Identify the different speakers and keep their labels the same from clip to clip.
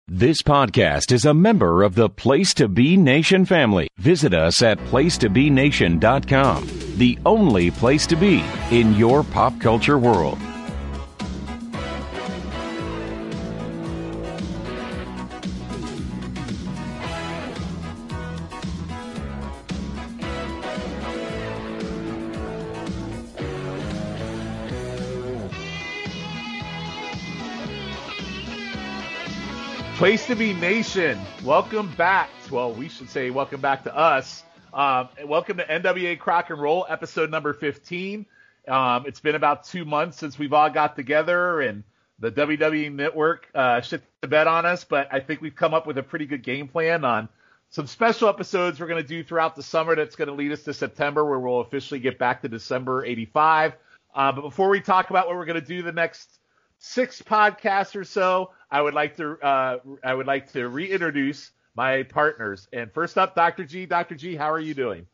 Speaker 1: This podcast is a member of the Place to Be Nation family. Visit us at placetobenation.com, the only place to be in your pop culture world.
Speaker 2: Place to Be Nation, welcome back. Well, we should say welcome back to us. Welcome to NWA Crock and Roll, episode number 15. It's been about 2 months since we've all got together, and the WWE Network shit the bed on us, but I think we've come up with a pretty good game plan on some special episodes we're going to do throughout the summer that's going to lead us to September, where we'll officially get back to December 85. But before we talk about what we're going to do the next 6 podcasts or so, I would like to reintroduce my partners. And first up, Dr. G. Dr. G, how are you doing?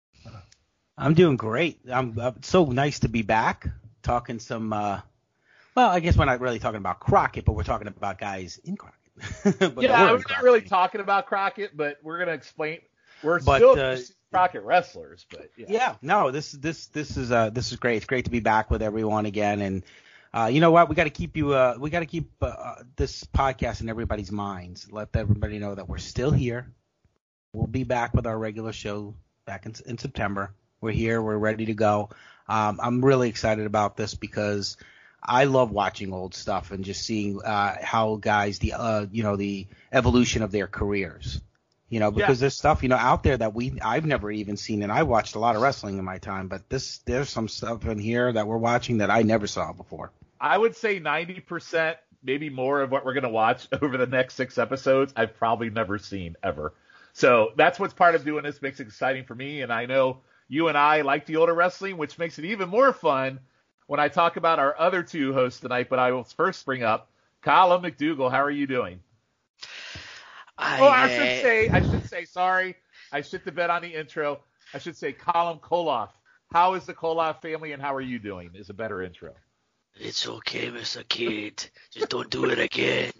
Speaker 3: I'm doing great. It's so nice to be back talking some. Well, I guess we're not really talking about Crockett, but we're talking about guys in Crockett.
Speaker 2: Yeah, we're not really talking about Crockett, but we're going to explain. We're still Crockett wrestlers, but
Speaker 3: yeah. No, this is great. It's great to be back with everyone again, and. You know what? We got to keep this podcast in everybody's minds. Let everybody know that we're still here. We'll be back with our regular show back in September. We're here. We're ready to go. I'm really excited about this because I love watching old stuff and just seeing how guys the evolution of their careers. Because there's stuff out there that I've never even seen, and I watched a lot of wrestling in my time, but there's some stuff in here that we're watching that I never saw before.
Speaker 2: I would say 90%, maybe more, of what we're going to watch over the next 6 episodes I've probably never seen ever. So that's what's part of doing this, makes it exciting for me, and I know you and I like the older wrestling, which makes it even more fun when I talk about our other 2 hosts tonight. But I will first bring up Colin McDougal. How are you doing? I should say, sorry. I shit the bed on the intro. I should say Colin Koloff. How is the Koloff family and how are you doing is a better intro.
Speaker 4: It's okay, Mr. Kid. Just don't do it again.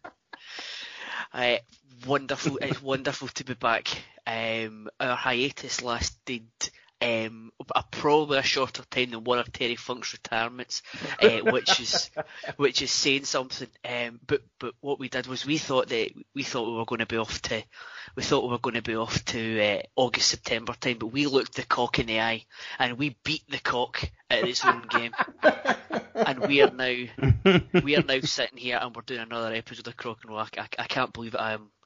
Speaker 4: Wonderful. It's wonderful to be back. Our hiatus lasted probably a shorter time than one of Terry Funk's retirements, which is saying something. But what we did was we thought we were going to be off to August, September time, but we looked the cock in the eye and we beat the cock at its own game. And we are now sitting here and we're doing another episode of Crock and Roll. I can't believe it.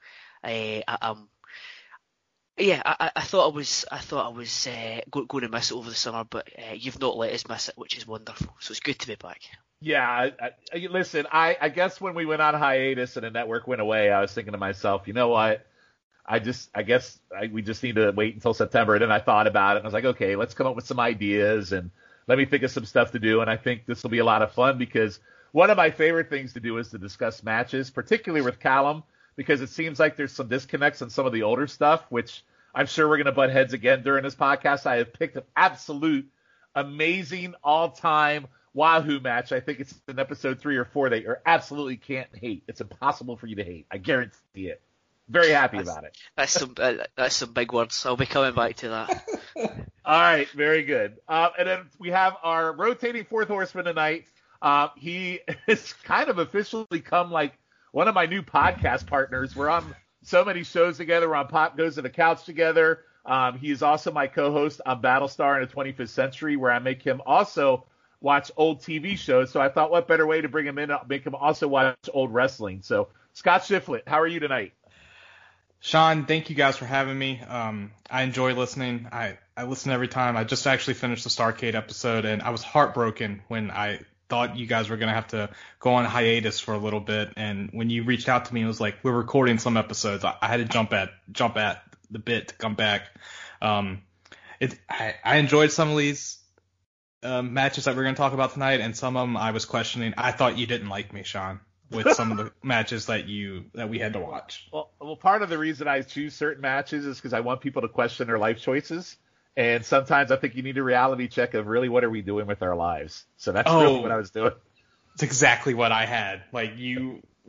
Speaker 4: I thought I was going to miss it over the summer, but you've not let us miss it, which is wonderful. So it's good to be back.
Speaker 2: Yeah, listen, I guess when we went on hiatus and the network went away, I was thinking to myself, you know what? we just need to wait until September. And then I thought about it and I was like, okay, let's come up with some ideas and let me think of some stuff to do. And I think this will be a lot of fun because one of my favorite things to do is to discuss matches, particularly with Callum, because it seems like there's some disconnects on some of the older stuff, which I'm sure we're going to butt heads again during this podcast. I have picked an absolute amazing all-time Wahoo match. I think it's in episode 3 or 4 that you absolutely can't hate. It's impossible for you to hate. I guarantee it. Very happy about it.
Speaker 4: That's some big words. I'll be coming back to that.
Speaker 2: All right, very good. And then we have our rotating 4th horseman tonight. He has kind of officially become like one of my new podcast partners. We're on so many shows together. We're on Pop Goes to the Couch together. He is also my co-host on Battlestar in the 25th Century, where I make him also watch old TV shows. So I thought, what better way to bring him in, make him also watch old wrestling. So Scott Shiflett, how are you tonight?
Speaker 5: Sean, thank you guys for having me. I enjoy listening. I listen every time. I just actually finished the Starrcade episode, and I was heartbroken when I thought you guys were going to have to go on hiatus for a little bit. And when you reached out to me, it was like, we're recording some episodes. I had to jump at the bit to come back. I enjoyed some of these matches that we're going to talk about tonight, and some of them I was questioning. I thought you didn't like me, Sean, with some of the matches that we had to watch.
Speaker 2: Well, part of the reason I choose certain matches is because I want people to question their life choices. And sometimes I think you need a reality check of really what are we doing with our lives. So that's really what I was doing.
Speaker 5: It's exactly what I had. Like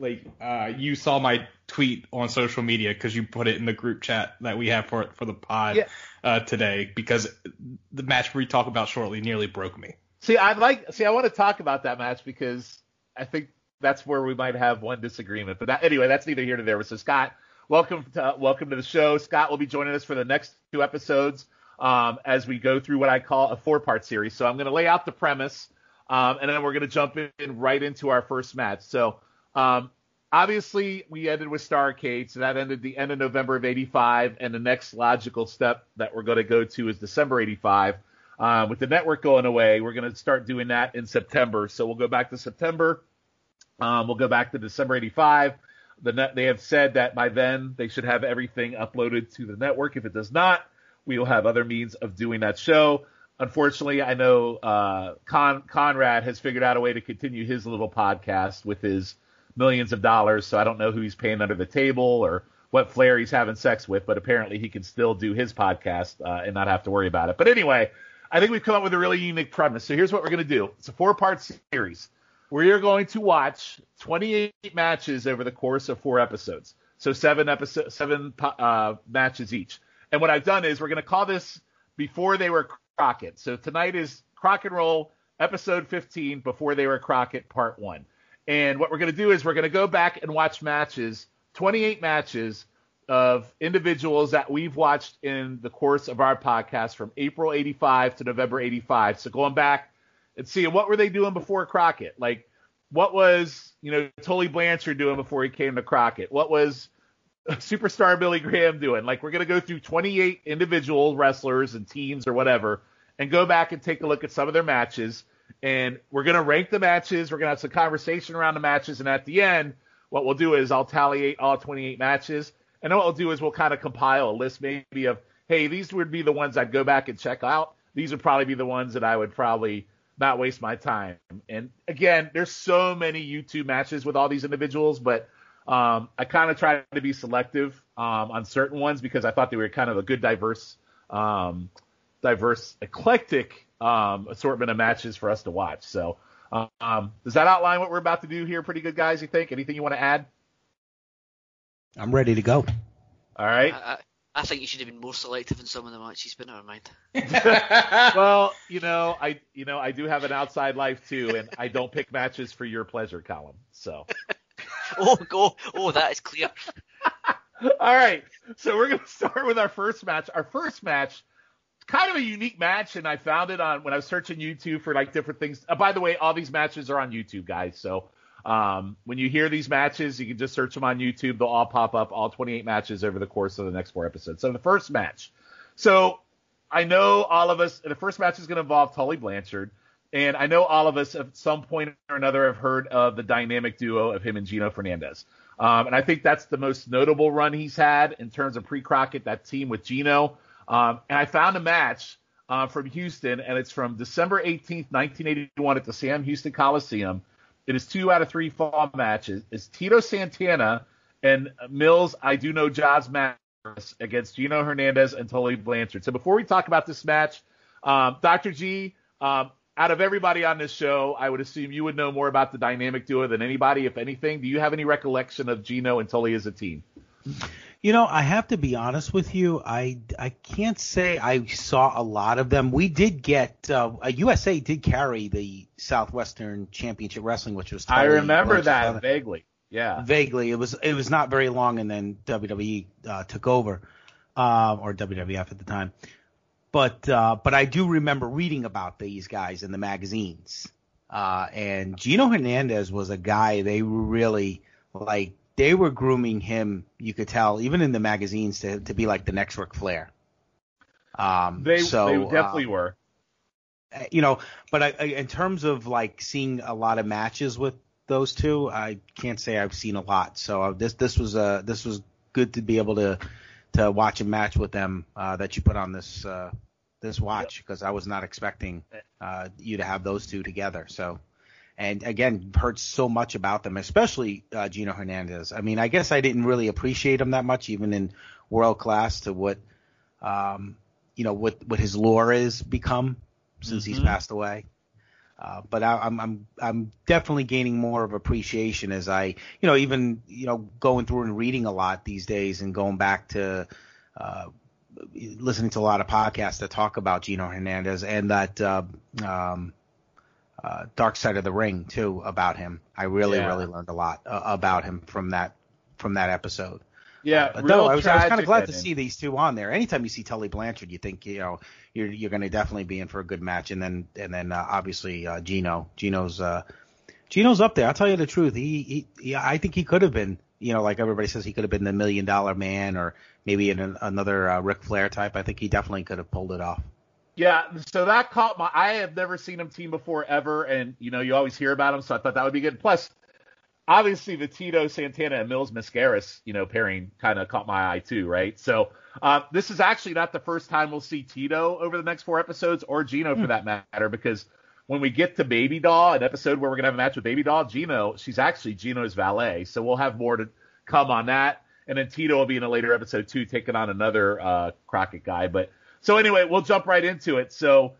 Speaker 5: you saw my tweet on social media because you put it in the group chat that we have for the pod today, because the match we talk about shortly nearly broke me.
Speaker 2: I want to talk about that match because I think that's where we might have one disagreement. But anyway, that's neither here nor there. So Scott, welcome to the show. Scott will be joining us for the next 2 episodes as we go through what I call a 4-part series. So I'm going to lay out the premise, and then we're going to jump in right into our first match. So obviously we ended with Starrcade, so that ended the end of November of '85, and the next logical step that we're going to go to is December '85. With the network going away, we're going to start doing that in September. So we'll go back to September. We'll go back to December '85. They have said that by then they should have everything uploaded to the network. If it does not, we will have other means of doing that show. Unfortunately, I know Conrad has figured out a way to continue his little podcast with his millions of dollars, so I don't know who he's paying under the table or what Flair he's having sex with, but apparently he can still do his podcast and not have to worry about it. But anyway, I think we've come up with a really unique premise. So here's what we're going to do. It's a 4-part series. We are going to watch 28 matches over the course of 4 episodes. So 7 matches each. And what I've done is we're going to call this Before They Were Crockett. So tonight is Crockett Roll, episode 15, Before They Were Crockett, part 1. And what we're going to do is we're going to go back and watch matches, 28 matches of individuals that we've watched in the course of our podcast from April '85 to November '85. So going back and seeing what were they doing before Crockett? Like, what was, Tully Blanchard doing before he came to Crockett? What was Superstar Billy Graham doing? Like, we're going to go through 28 individual wrestlers and teams or whatever and go back and take a look at some of their matches. And we're going to rank the matches. We're going to have some conversation around the matches. And at the end, what we'll do is I'll tally all 28 matches. And then what we'll do is we'll kind of compile a list maybe of, hey, these would be the ones I'd go back and check out. These would probably be the ones that I would probably not waste my time. And again, there's so many YouTube matches with all these individuals, but I kind of tried to be selective on certain ones because I thought they were kind of a good diverse, eclectic assortment of matches for us to watch. So does that outline what we're about to do here? Pretty good, guys, you think? Anything you want to add?
Speaker 3: I'm ready to go.
Speaker 2: All right.
Speaker 4: I think you should have been more selective in some of the matches, but never mind.
Speaker 2: Well, I do have an outside life too, and I don't pick matches for your pleasure, Colin. So.
Speaker 4: That is clear.
Speaker 2: All right. So we're going to start with our first match. Our first match, kind of a unique match, and I found it when I was searching YouTube for like different things. By the way, all these matches are on YouTube, guys. So when you hear these matches, you can just search them on YouTube. They'll all pop up, all 28 matches over the course of the next 4 episodes. So the first match. So I know all of us, the first match is going to involve Tully Blanchard. And I know all of us at some point or another have heard of the dynamic duo of him and Gino Fernandez. And I think that's the most notable run he's had in terms of pre-Crockett, that team with Gino. And I found a match from Houston, and it's from December 18th, 1981 at the Sam Houston Coliseum. It is 2 out of 3 fall matches. It's Tito Santana and Mills I Do Know Jaws Maris against Gino Hernandez and Tully Blanchard. So before we talk about this match, Dr. G, out of everybody on this show, I would assume you would know more about the dynamic duo than anybody, if anything. Do you have any recollection of Gino and Tully as a team?
Speaker 3: I have to be honest with you. I can't say I saw a lot of them. We did get USA did carry the Southwestern Championship Wrestling, which was Tully,
Speaker 2: I remember that vaguely. Yeah,
Speaker 3: vaguely. It was not very long, and then WWE took over, or WWF at the time. But I do remember reading about these guys in the magazines. And Gino Hernandez was a guy they really like. They were grooming him, you could tell, even in the magazines, to be like the next Ric Flair.
Speaker 2: They definitely were.
Speaker 3: But in terms of like seeing a lot of matches with those two, I can't say I've seen a lot. So this was good to be able to watch a match with them that you put on this watch, because I was not expecting you to have those two together. So. And again, heard so much about them, especially Gino Hernandez. I mean, I guess I didn't really appreciate him that much, even in world class, to what his lore has become since he's passed away. But I'm definitely gaining more of appreciation as I, even going through and reading a lot these days and going back to listening to a lot of podcasts that talk about Gino Hernandez and that Dark Side of the Ring too about him. I really learned a lot about him from that episode.
Speaker 2: Yeah,
Speaker 3: but no, I was kind of glad to see these two on there. Anytime you see Tully Blanchard, you think you're going to definitely be in for a good match, and then obviously Gino's up there. I'll tell you the truth. I think he could have been, like everybody says, he could have been the $1 Million Man or maybe another Ric Flair type. I think he definitely could have pulled it off.
Speaker 2: Yeah, so that caught my. I have never seen him team before ever, and you always hear about him, so I thought that would be good. Plus, obviously, the Tito Santana and Mills Mascaras, pairing kind of caught my eye too, right? So this is actually not the first time we'll see Tito over the next 4 episodes, or Gino for that matter, because when we get to Baby Doll, an episode where we're gonna have a match with Baby Doll, she's actually Gino's valet, so we'll have more to come on that. And then Tito will be in a later episode too, taking on another Crockett guy. But so anyway, we'll jump right into it. So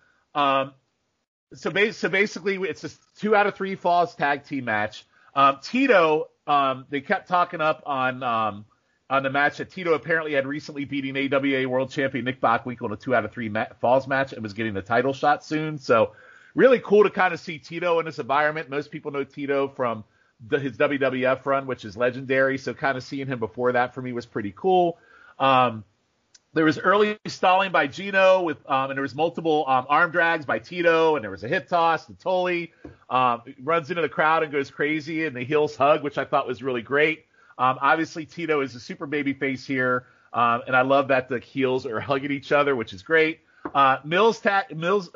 Speaker 2: basically, it's a 2 out of 3 falls tag team match. Tito, they kept talking up on the match that Tito apparently had recently beating AWA World Champion Nick Bockwinkel in a 2 out of 3 falls match and was getting the title shot soon. So really cool to kind of see Tito in this environment. Most people know Tito from his WWF run, which is legendary. So kind of seeing him before that for me was pretty cool. There was early stalling by Gino and there was multiple arm drags by Tito, and there was a hip toss. And Tully runs into the crowd and goes crazy, and the heels hug, which I thought was really great. Obviously, Tito is a super baby face here, and I love that the heels are hugging each other, which is great. Mills, however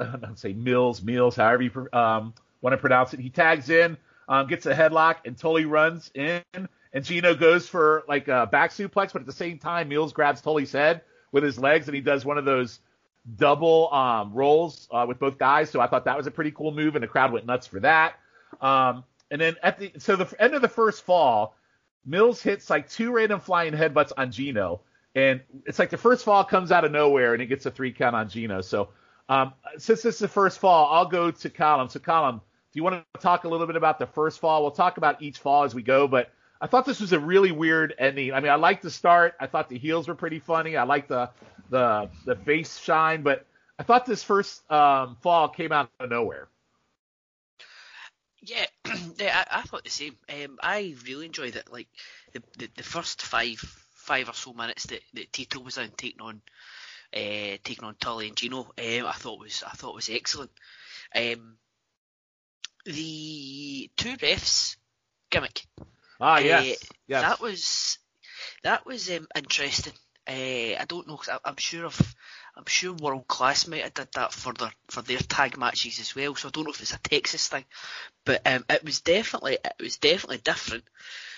Speaker 2: you want to pronounce it, he tags in, gets a headlock, and Tully runs in, and Gino goes for like a back suplex, but at the same time, Mills grabs Tully's head with his legs, and he does one of those double rolls with both guys. So I thought that was a pretty cool move, and the crowd went nuts for that. And then the end of the first fall, Mills hits like 2 random flying headbutts on Gino, and it's like the first fall comes out of nowhere, and he gets a 3 count on Gino. So since this is the first fall, I'll go to Colin. So Colin, do you want to talk a little bit about the first fall? We'll talk about each fall as we go, but I thought this was a really weird ending. I mean, I liked the start. I thought the heels were pretty funny. I liked the face shine, but I thought this first fall came out of nowhere.
Speaker 4: Yeah, I thought the same. I really enjoyed it. Like the first five or so minutes that Tito was on taking on Tully and Gino, I thought was excellent. The 2 refs gimmick.
Speaker 2: Yes.
Speaker 4: That was interesting. I don't know. I'm sure World Class might have did that for their tag matches as well. So I don't know if it's a Texas thing, but it was definitely different.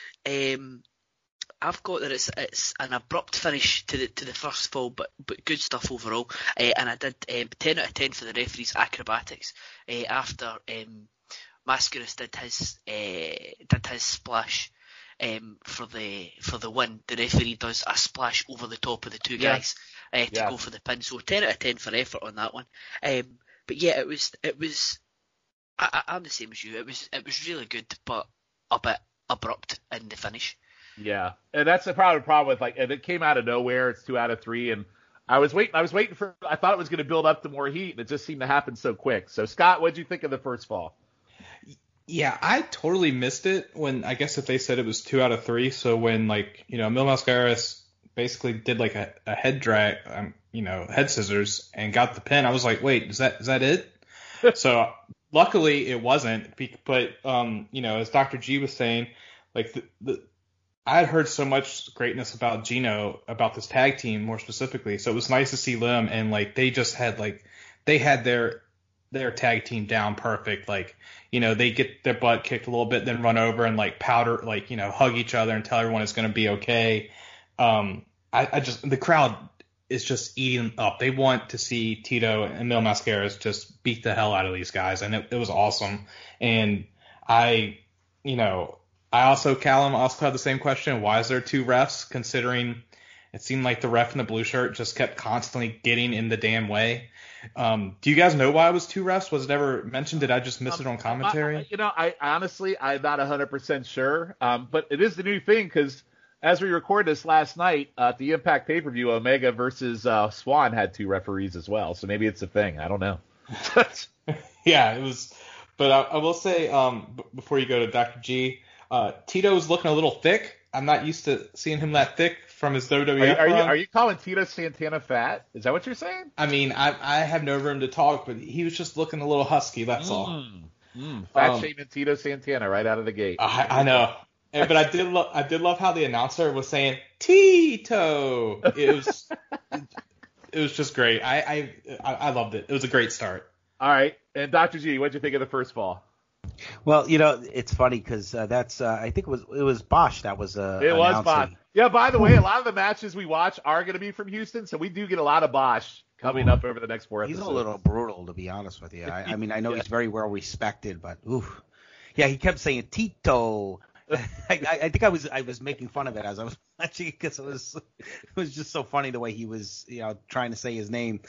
Speaker 4: I've got that it's an abrupt finish to the first fall, but good stuff overall. And I did 10 out of 10 for the referee's acrobatics after Mascaras did his splash for the win. The referee does a splash over the top of the 2 guys to go for the pin. So 10 out of 10 for effort on that one. But yeah, it was. I'm the same as you. It was really good, but a bit abrupt in the finish.
Speaker 2: Yeah, and that's the problem with and it came out of nowhere. It's 2 out of 3, and I was waiting for. I thought it was going to build up to more heat, and it just seemed to happen so quick. So Scott, what did you think of the first fall?
Speaker 5: Yeah, I totally missed it when, I guess if they said it was 2 out of 3. So when Mil Mascaras basically did like a head drag, head scissors and got the pin, I was like, wait, is that it? So luckily it wasn't, but as Dr. G was saying, like I had heard so much greatness about Gino, about this tag team more specifically. So it was nice to see them, and like they just had they had their tag team down perfect. They get their butt kicked a little bit, then run over and powder, hug each other and tell everyone it's going to be okay. The crowd is just eating up. They want to see Tito and Mil Mascaras just beat the hell out of these guys, and it was awesome. And Callum also had the same question. Why is there 2 refs, considering it seemed like the ref in the blue shirt just kept constantly getting in the damn way. Do you guys know why it was 2 refs? Was it ever mentioned? Did I just miss it on commentary?
Speaker 2: I honestly, I'm not 100% sure. But it is the new thing because as we recorded this last night at the Impact pay-per-view, Omega versus Swan had 2 referees as well. So maybe it's a thing. I don't know.
Speaker 5: Yeah, it was. But I will say, before you go to Dr. G, Tito's looking a little thick. I'm not used to seeing him that thick from his WWF run.
Speaker 2: Are you calling Tito Santana fat? Is that what you're saying?
Speaker 5: I mean, I have no room to talk, but he was just looking a little husky. That's all.
Speaker 2: Fat shaming Tito Santana right out of the gate.
Speaker 5: I know, but I did love how the announcer was saying Tito. It was just great. I loved it. It was a great start.
Speaker 2: All right, and Dr. G, what'd you think of the first fall?
Speaker 3: Well, it's funny because that's I think it was Bosch that was
Speaker 2: it was Bosch. Yeah, by the way, a lot of the matches we watch are going to be from Houston, so we do get a lot of Bosch coming up over the next 4 episodes.
Speaker 3: He's a little brutal, to be honest with you. I mean, I know he's very well respected, but yeah, he kept saying Tito. I think I was making fun of it as I was watching it because it was just so funny the way he was trying to say his name.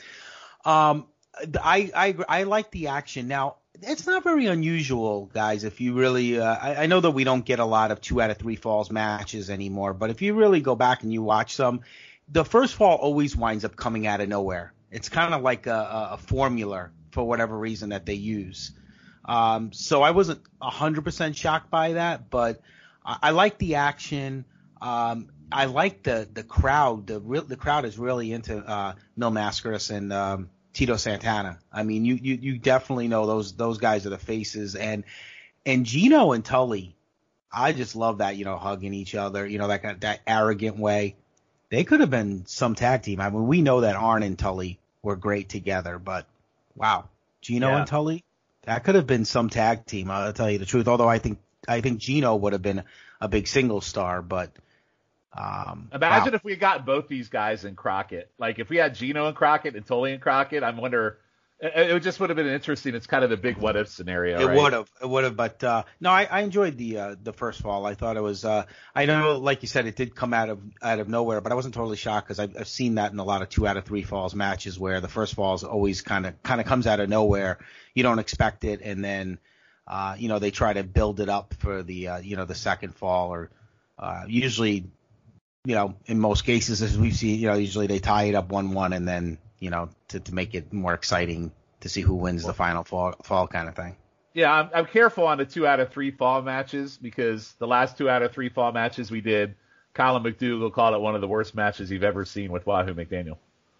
Speaker 3: I like the action. Now, it's not very unusual, guys, if you really I know that we don't get a lot of 2 out of 3 falls matches anymore, but if you really go back and you watch some, the first fall always winds up coming out of nowhere. It's kind of like a formula for whatever reason that they use. So I wasn't 100% shocked by that, but I like the action. I like the crowd. The crowd is really into Mil Mascaras and Tito Santana. I mean, you definitely know those guys are the faces, and Gino and Tully. I just love that, hugging each other, that arrogant way. They could have been some tag team. I mean, we know that Arn and Tully were great together, but wow, Gino and Tully, that could have been some tag team. I'll tell you the truth. Although I think Gino would have been a big single star, but.
Speaker 2: Imagine if we had gotten both these guys in Crockett. Like if we had Gino and Crockett and Tully and Crockett, I wonder. It just would have been interesting. It's kind of the big what if scenario.
Speaker 3: It would have. But no, I enjoyed the first fall. I thought it was. I know, like you said, it did come out of nowhere, but I wasn't totally shocked because I've seen that in a lot of 2 out of 3 falls matches where the first fall is always kind of comes out of nowhere. You don't expect it, and then they try to build it up for the the second fall, or usually. In most cases, as we see, usually they tie it up 1-1 and then, to make it more exciting to see who wins the final fall kind of thing.
Speaker 2: Yeah, I'm careful on the 2 out of 3 fall matches because the last 2 out of 3 fall matches we did, Colin McDougall called it one of the worst matches you've ever seen with Wahoo McDaniel.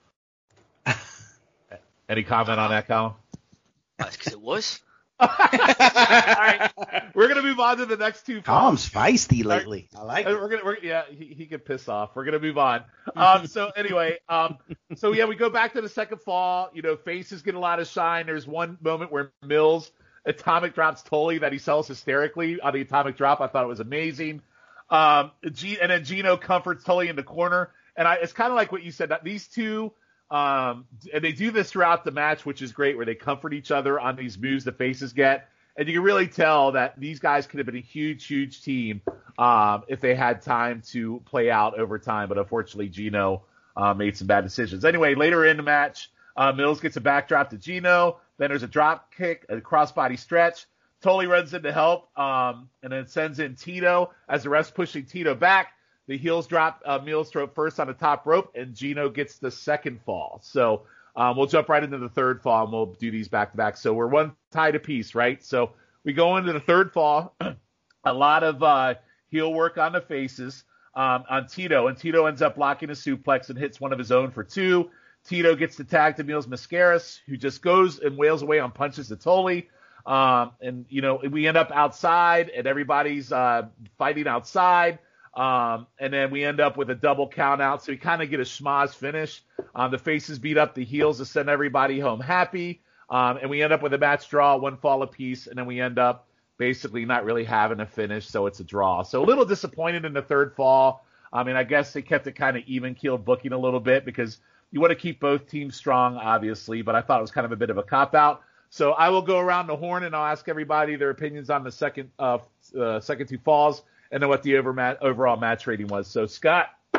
Speaker 2: Any comment on that, Colin?
Speaker 4: That's because it was.
Speaker 2: All right, we're gonna move on to the next 2 falls.
Speaker 3: Tom's feisty lately. I like it.
Speaker 2: He can piss off. We're gonna move on. So anyway, we go back to the second fall. Faces get a lot of shine. There's one moment where Mills atomic drops Tully that he sells hysterically on the atomic drop. I thought it was amazing. And then Gino comforts Tully in the corner, and it's kind of like what you said that these two. And they do this throughout the match, which is great, where they comfort each other on these moves the faces get. And you can really tell that these guys could have been a huge, huge team if they had time to play out over time. But unfortunately, Gino made some bad decisions. Anyway, later in the match, Mills gets a backdrop to Gino. Then there's a drop kick, a crossbody stretch. Tully runs in to help and then sends in Tito as the ref's pushing Tito back. The heels drop Mills throat first on the top rope, and Gino gets the second fall. So we'll jump right into the third fall, and we'll do these back-to-back. So we're one tied apiece, right? So we go into the third fall. A lot of heel work on the faces on Tito, and Tito ends up blocking a suplex and hits one of his own for 2. Tito gets the tag to Mil Mascaras, who just goes and wails away on punches to Tully. And we end up outside, and everybody's fighting outside. And then we end up with a double count out. So we kind of get a schmoz finish. The faces beat up the heels to send everybody home happy. And we end up with a match draw, 1 fall apiece. And then we end up basically not really having a finish. So it's a draw. So a little disappointed in the third fall. I mean, I guess they kept it kind of even keeled booking a little bit because you want to keep both teams strong, obviously. But I thought it was kind of a bit of a cop out. So I will go around the horn and I'll ask everybody their opinions on the second 2 falls. And then what the overall match rating was. So, Scott.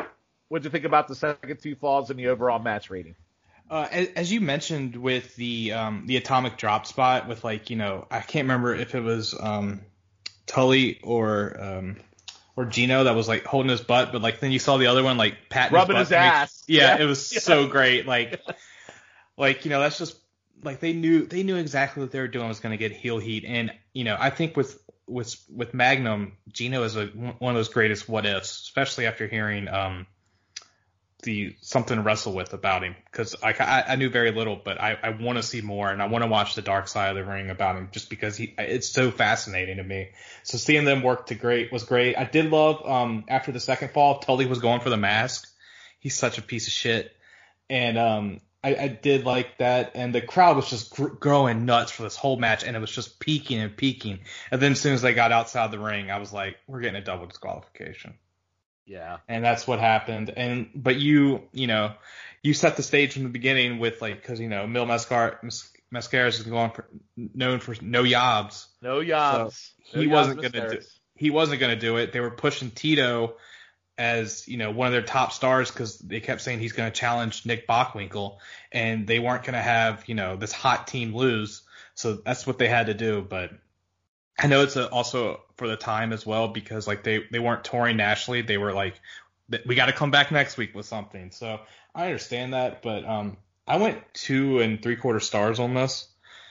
Speaker 2: What'd you think about the second two falls and the overall match rating?
Speaker 5: As you mentioned with the atomic drop spot with I can't remember if it was Tully or Gino that was like holding his butt, but like then you saw the other one like patting
Speaker 2: rubbing
Speaker 5: his
Speaker 2: butt. Ass.
Speaker 5: Yeah, it was so great. That's just like they knew exactly what they were doing was going to get heel heat, and I think with Magnum, Gino is one of those greatest what ifs, especially after hearing the something to wrestle with about him, because I knew very little, but I want to see more, and I want to watch the dark side of the ring about him just because it's so fascinating to me. So seeing them work was great. I did love after the second fall, Tully was going for the mask. He's such a piece of shit, and I did like that, and the crowd was just growing nuts for this whole match, and it was just peaking and peaking. And then as soon as they got outside the ring, I was like, we're getting a double disqualification.
Speaker 2: Yeah.
Speaker 5: And that's what happened. But you set the stage from the beginning with because Mil Mascaras is known for no yobs.
Speaker 2: No yobs.
Speaker 5: So he wasn't gonna do it. They were pushing Tito as one of their top stars because they kept saying he's going to challenge Nick Bockwinkel, and they weren't going to have this hot team lose. So that's what they had to do. But I know it's also for the time as well, because they weren't touring nationally. They were like, we got to come back next week with something. So I understand that, but I went 2 3/4 stars on this.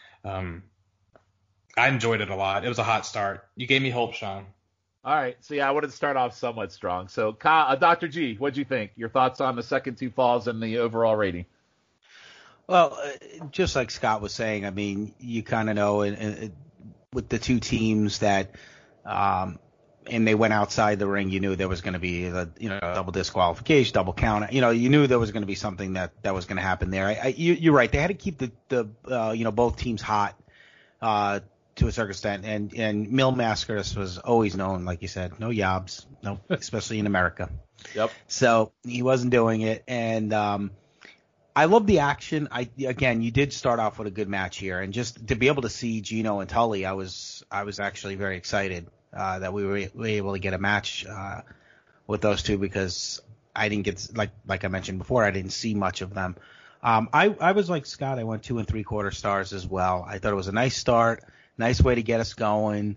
Speaker 5: I enjoyed it a lot. It was a hot start. You gave me hope, Sean.
Speaker 2: All right. So I wanted to start off somewhat strong. So Dr. G, what'd you think? Your thoughts on the second two falls and the overall rating?
Speaker 3: Well, just like Scott was saying, I mean, you kind of know with the two teams that, and they went outside the ring, you knew there was going to be a double disqualification, double count. You knew there was going to be something that was going to happen there. You're right. They had to keep the both teams hot to a certain extent, and Mil Mascaras was always known, like you said, no yobs, no, especially in America.
Speaker 2: Yep.
Speaker 3: So he wasn't doing it, and I love the action. Again, you did start off with a good match here, and just to be able to see Gino and Tully, I was actually very excited that we were able to get a match with those two, because I didn't get, like I mentioned before, I didn't see much of them. I was like Scott. I went 2 3/4 stars as well. I thought it was a nice start, nice way to get us going.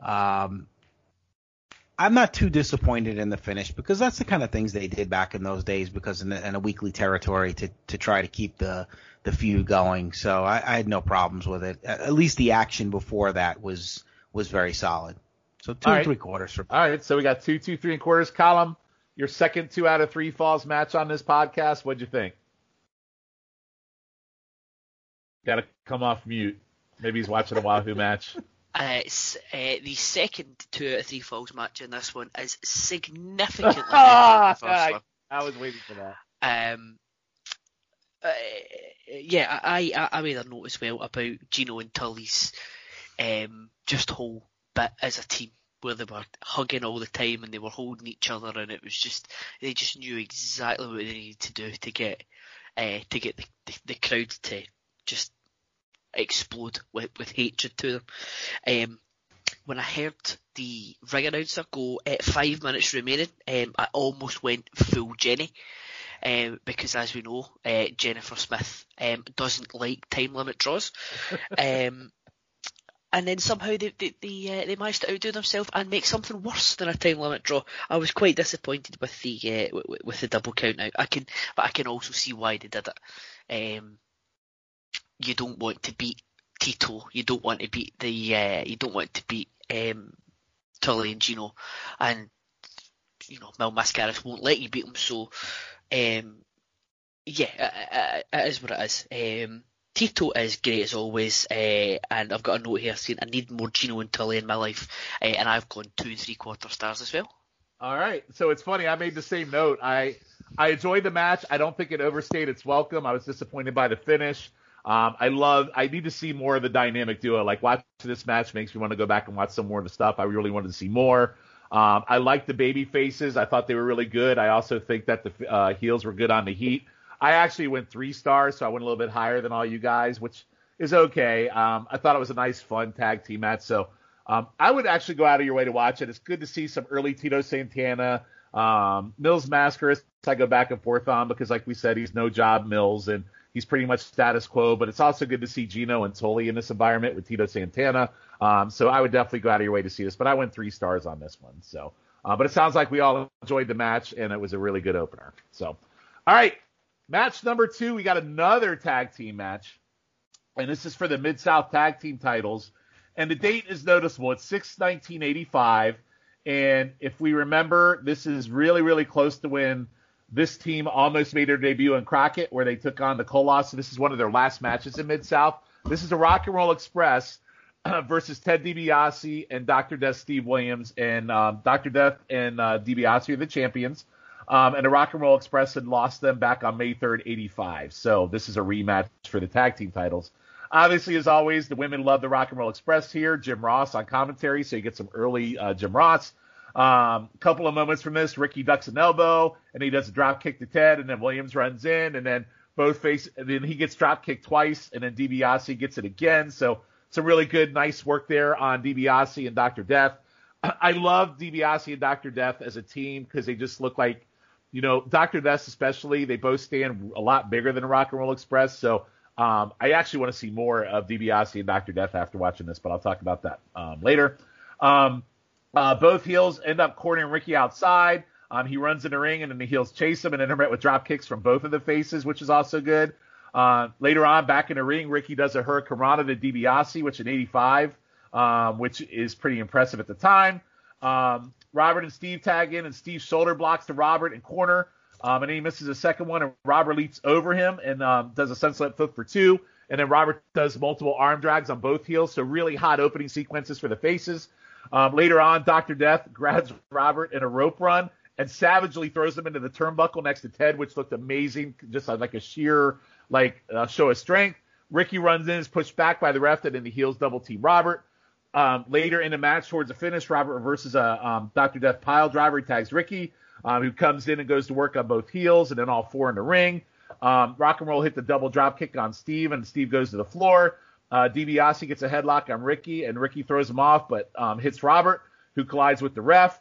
Speaker 3: I'm not too disappointed in the finish, because that's the kind of things they did back in those days, because in a weekly territory to try to keep the feud going. So I had no problems with it. At least the action before that was very solid. So 2 3/4.
Speaker 2: All right. So we got 2 3/4. Column, your second 2 out of 3 falls match on this podcast. What'd you think? Got to come off mute. Maybe he's watching a Wahoo match.
Speaker 4: The second 2 out of 3 falls match in this one is significantly better than the first one.
Speaker 2: I was waiting for that.
Speaker 4: I made a note as well about Gino and Tully's just whole bit as a team, where they were hugging all the time and they were holding each other, and it was just, they just knew exactly what they needed to do to get the crowd to just explode with hatred to them. When I heard the ring announcer go at 5 minutes remaining, I almost went full Jenny, because as we know, Jennifer Smith doesn't like time limit draws. And then somehow they managed to outdo themselves and make something worse than a time limit draw. I was quite disappointed with the double count out. But I can also see why they did it. You don't want to beat Tito. You don't want to beat Tully and Gino, and Mil Mascaras won't let you beat them. So it is what it is. Tito is great as always, and I've got a note here saying I need more Gino and Tully in my life, and I've gone 2 3/4 stars as well.
Speaker 2: All right, so it's funny. I made the same note. I enjoyed the match. I don't think it overstayed its welcome. I was disappointed by the finish. I need to see more of the dynamic duo. Like, watching this match makes me want to go back and watch some more of the stuff. I really wanted to see more. I liked the baby faces. I thought they were really good. I also think that the heels were good on the heat. I actually went 3 stars, so I went a little bit higher than all you guys, which is okay. I thought it was a nice, fun tag team match. So I would actually go out of your way to watch it. It's good to see some early Tito Santana. Mills Mascaris, I go back and forth on because, like we said, he's no job Mills, and he's pretty much status quo. But it's also good to see Gino and Tully in this environment with Tito Santana. So I would definitely go out of your way to see this. But I went 3 stars on this one. So, but it sounds like we all enjoyed the match, and it was a really good opener. So, all right, match number 2, we got another tag team match, and this is for the Mid-South Tag Team titles. And the date is noticeable. It's 6/19/85. And if we remember, this is really, really close to when this team almost made their debut in Crockett, where they took on the Koloss. So this is one of their last matches in Mid-South. This is the Rock and Roll Express versus Ted DiBiase and Dr. Death Steve Williams. And Dr. Death and DiBiase are the champions. And the Rock and Roll Express had lost them back on May 3rd, 85. So this is a rematch for the tag team titles. Obviously, as always, the women love the Rock and Roll Express here. Jim Ross on commentary, so you get some early Jim Ross. Couple of moments from this, Ricky ducks an elbow, and he does a drop kick to Ted, and then Williams runs in, and then then he gets drop kicked twice, and then DiBiase gets it again. So some really good, nice work there on DiBiase and Dr. Death. I love DiBiase and Dr. Death as a team because they just look like, Dr. Death especially, they both stand a lot bigger than the Rock and Roll Express. So I actually want to see more of DiBiase and Dr. Death after watching this, but I'll talk about that later. Both heels end up cornering Ricky outside. He runs in the ring, and then the heels chase him, and then they're met with drop kicks from both of the faces, which is also good. Later on, back in the ring, Ricky does a Hurricanrana to DiBiase, which in 85, which is pretty impressive at the time. Robert and Steve tag in, and Steve shoulder blocks to Robert in corner. And then he misses a second one, and Robert leaps over him and does a sunset flip for 2. And then Robert does multiple arm drags on both heels, so really hot opening sequences for the faces. Later on, Dr. Death grabs Robert in a rope run and savagely throws him into the turnbuckle next to Ted, which looked amazing, just like a sheer show of strength. Ricky runs in, is pushed back by the ref, and then the heels double team Robert. Later in the match, towards the finish, Robert reverses a Dr. Death pile driver. He tags Ricky, who comes in and goes to work on both heels, and then all 4 in the ring. Rock and Roll hit the double drop kick on Steve, and Steve goes to the floor. DiBiase gets a headlock on Ricky, and Ricky throws him off, but hits Robert, who collides with the ref.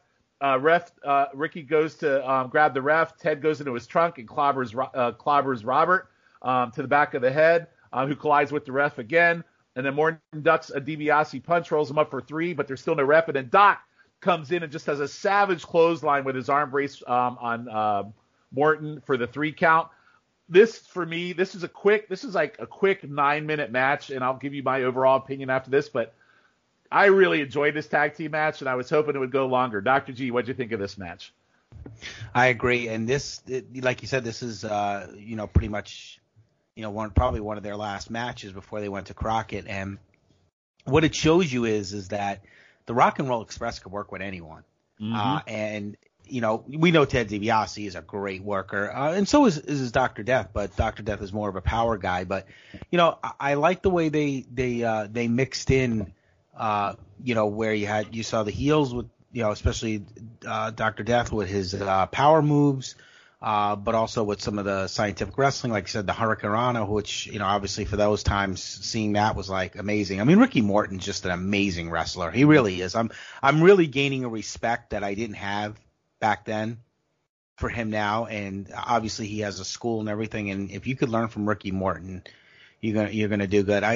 Speaker 2: Ricky goes to grab the ref. Ted goes into his trunk and clobbers Robert to the back of the head, who collides with the ref again. And then Morton ducks a DiBiase punch, rolls him up for 3, but there's still no ref. And then Doc comes in and just has a savage clothesline with his arm brace on Morton for the 3 count. This, for me, this is like a quick 9-minute match, and I'll give you my overall opinion after this, but I really enjoyed this tag team match, and I was hoping it would go longer. Dr. G, what'd you think of this match?
Speaker 3: I agree, and like you said, this is, pretty much, probably one of their last matches before they went to Crockett, and what it shows you is that the Rock and Roll Express could work with anyone, and we know Ted DiBiase is a great worker, and so is Dr. Death, but Dr. Death is more of a power guy. But, I like the way they mixed in, where you saw the heels with, especially Dr. Death with his power moves, but also with some of the scientific wrestling, like you said, the Hurricanrana, which, obviously for those times, seeing that was like amazing. I mean, Ricky Morton's just an amazing wrestler. He really is. I'm really gaining a respect that I didn't have back then for him now, and obviously he has a school and everything, and if you could learn from Ricky Morton, you're gonna do good.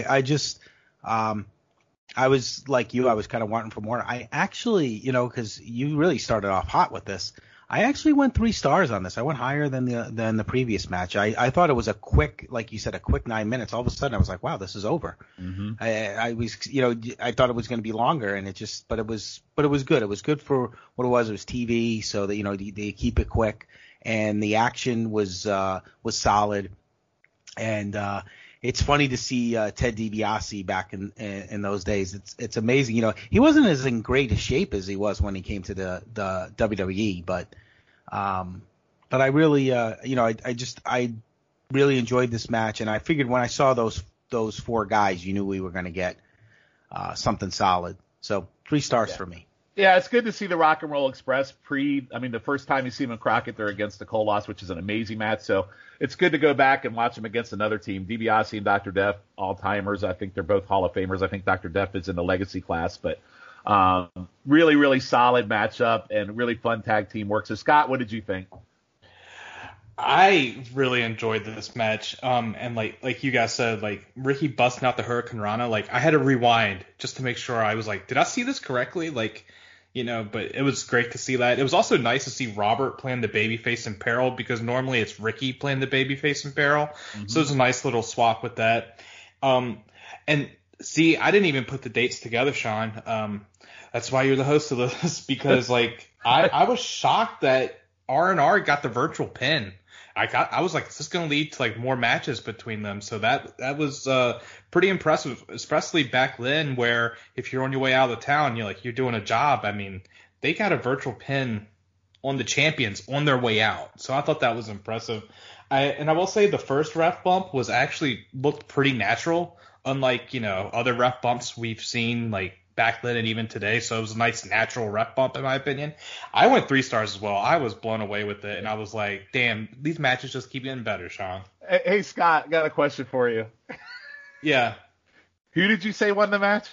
Speaker 3: I was like you, I was kind of wanting for more. I actually, because you really started off hot with this, I actually went 3 stars on this. I went higher than the previous match. I thought it was a quick, like you said, a quick 9 minutes. All of a sudden I was like, wow, this is over. I was, I thought it was going to be longer, and but it was good. It was good for what it was. It was TV, so that, they keep it quick, and the action was solid. And, it's funny to see Ted DiBiase back in those days. It's amazing. He wasn't as in great a shape as he was when he came to the WWE, but I really I really enjoyed this match, and I figured when I saw those 4 guys, you knew we were going to get something solid. So 3 stars for me.
Speaker 2: Yeah, it's good to see the Rock and Roll Express the first time you see them in Crockett, they're against the Koloss, which is an amazing match. So it's good to go back and watch them against another team. DiBiase and Dr. Death, all-timers. I think they're both Hall of Famers. I think Dr. Death is in the legacy class. But Really, really solid matchup and really fun tag team work. So, Scott, what did you think?
Speaker 5: I really enjoyed this match. And like you guys said, like Ricky busting out the Hurricane Rana, like I had to rewind just to make sure I was like, did I see this correctly? Like, but it was great to see that. It was also nice to see Robert playing the babyface in peril because normally it's Ricky playing the babyface in peril. Mm-hmm. So it was a nice little swap with that. And see, I didn't even put the dates together, Sean. That's why you're the host of this because like I was shocked that R&R got the virtual pin. I was like, is this going to lead to like more matches between them? So that was pretty impressive, especially back then where if you're on your way out of the town, you're doing a job. I mean, they got a virtual pin on the champions on their way out. So I thought that was impressive. I will say the first ref bump was actually looked pretty natural, unlike, other ref bumps we've seen like back then and even today. So it was a nice natural ref bump in my opinion. I went 3 stars as well. I was blown away with it and I was like, damn, these matches just keep getting better, Sean.
Speaker 2: Hey Scott, got a question for you.
Speaker 5: Yeah.
Speaker 2: Who did you say won the match?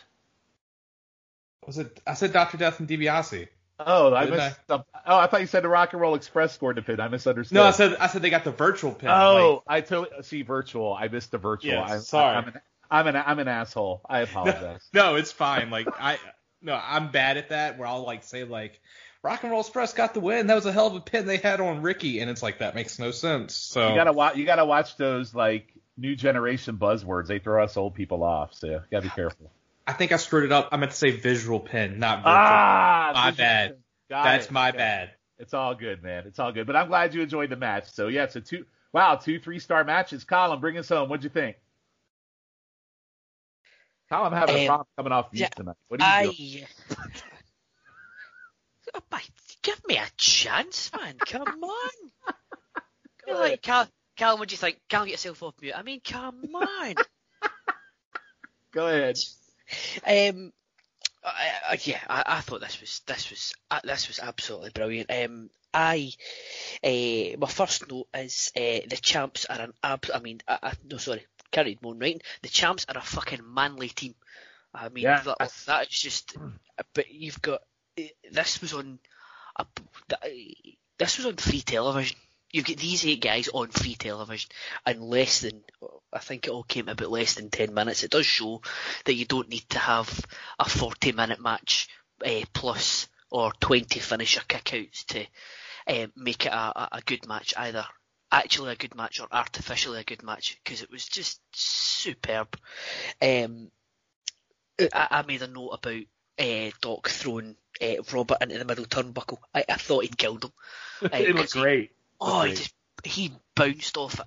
Speaker 5: I said Dr. Death and DiBiase.
Speaker 2: Oh, I thought you said the Rock and Roll Express scored the pin. I misunderstood.
Speaker 5: No, I said they got the virtual pin.
Speaker 2: Oh, I totally see virtual. I missed the virtual.
Speaker 5: Yeah, sorry.
Speaker 2: I'm an asshole. I apologize.
Speaker 5: No, it's fine. Like I'm bad at that where I'll like say like Rock and Roll Express got the win. That was a hell of a pin they had on Ricky, and it's like that makes no sense. So
Speaker 2: you gotta watch those like new generation buzzwords. They throw us old people off. So you gotta be careful.
Speaker 5: I think I screwed it up. I meant to say visual pin, not virtual. My bad. That's my bad.
Speaker 2: It's all good, man. It's all good. But I'm glad you enjoyed the match. So yeah, it's 2 3-star matches. Colin, bring us home. What'd you think? Colin, I'm having a problem coming off mute tonight. What are you doing?
Speaker 4: Give me a chance, man. Come on. Like, Colin, what do you think? Can't get yourself off mute. I mean, come on.
Speaker 2: Go ahead.
Speaker 4: I thought this was absolutely brilliant. My first note is the champs are can't read more writing. The champs are a fucking manly team. I mean, that is just. But you've got this was on free television. You've got these 8 guys on free television in I think it all came about less than 10 minutes. It does show that you don't need to have a 40-minute match plus or 20 finisher kickouts to make it a good match, either actually a good match or artificially a good match, because it was just superb. I made a note about Doc throwing Robert into the middle turnbuckle. I thought he'd killed him.
Speaker 2: It looked great.
Speaker 4: He bounced off it.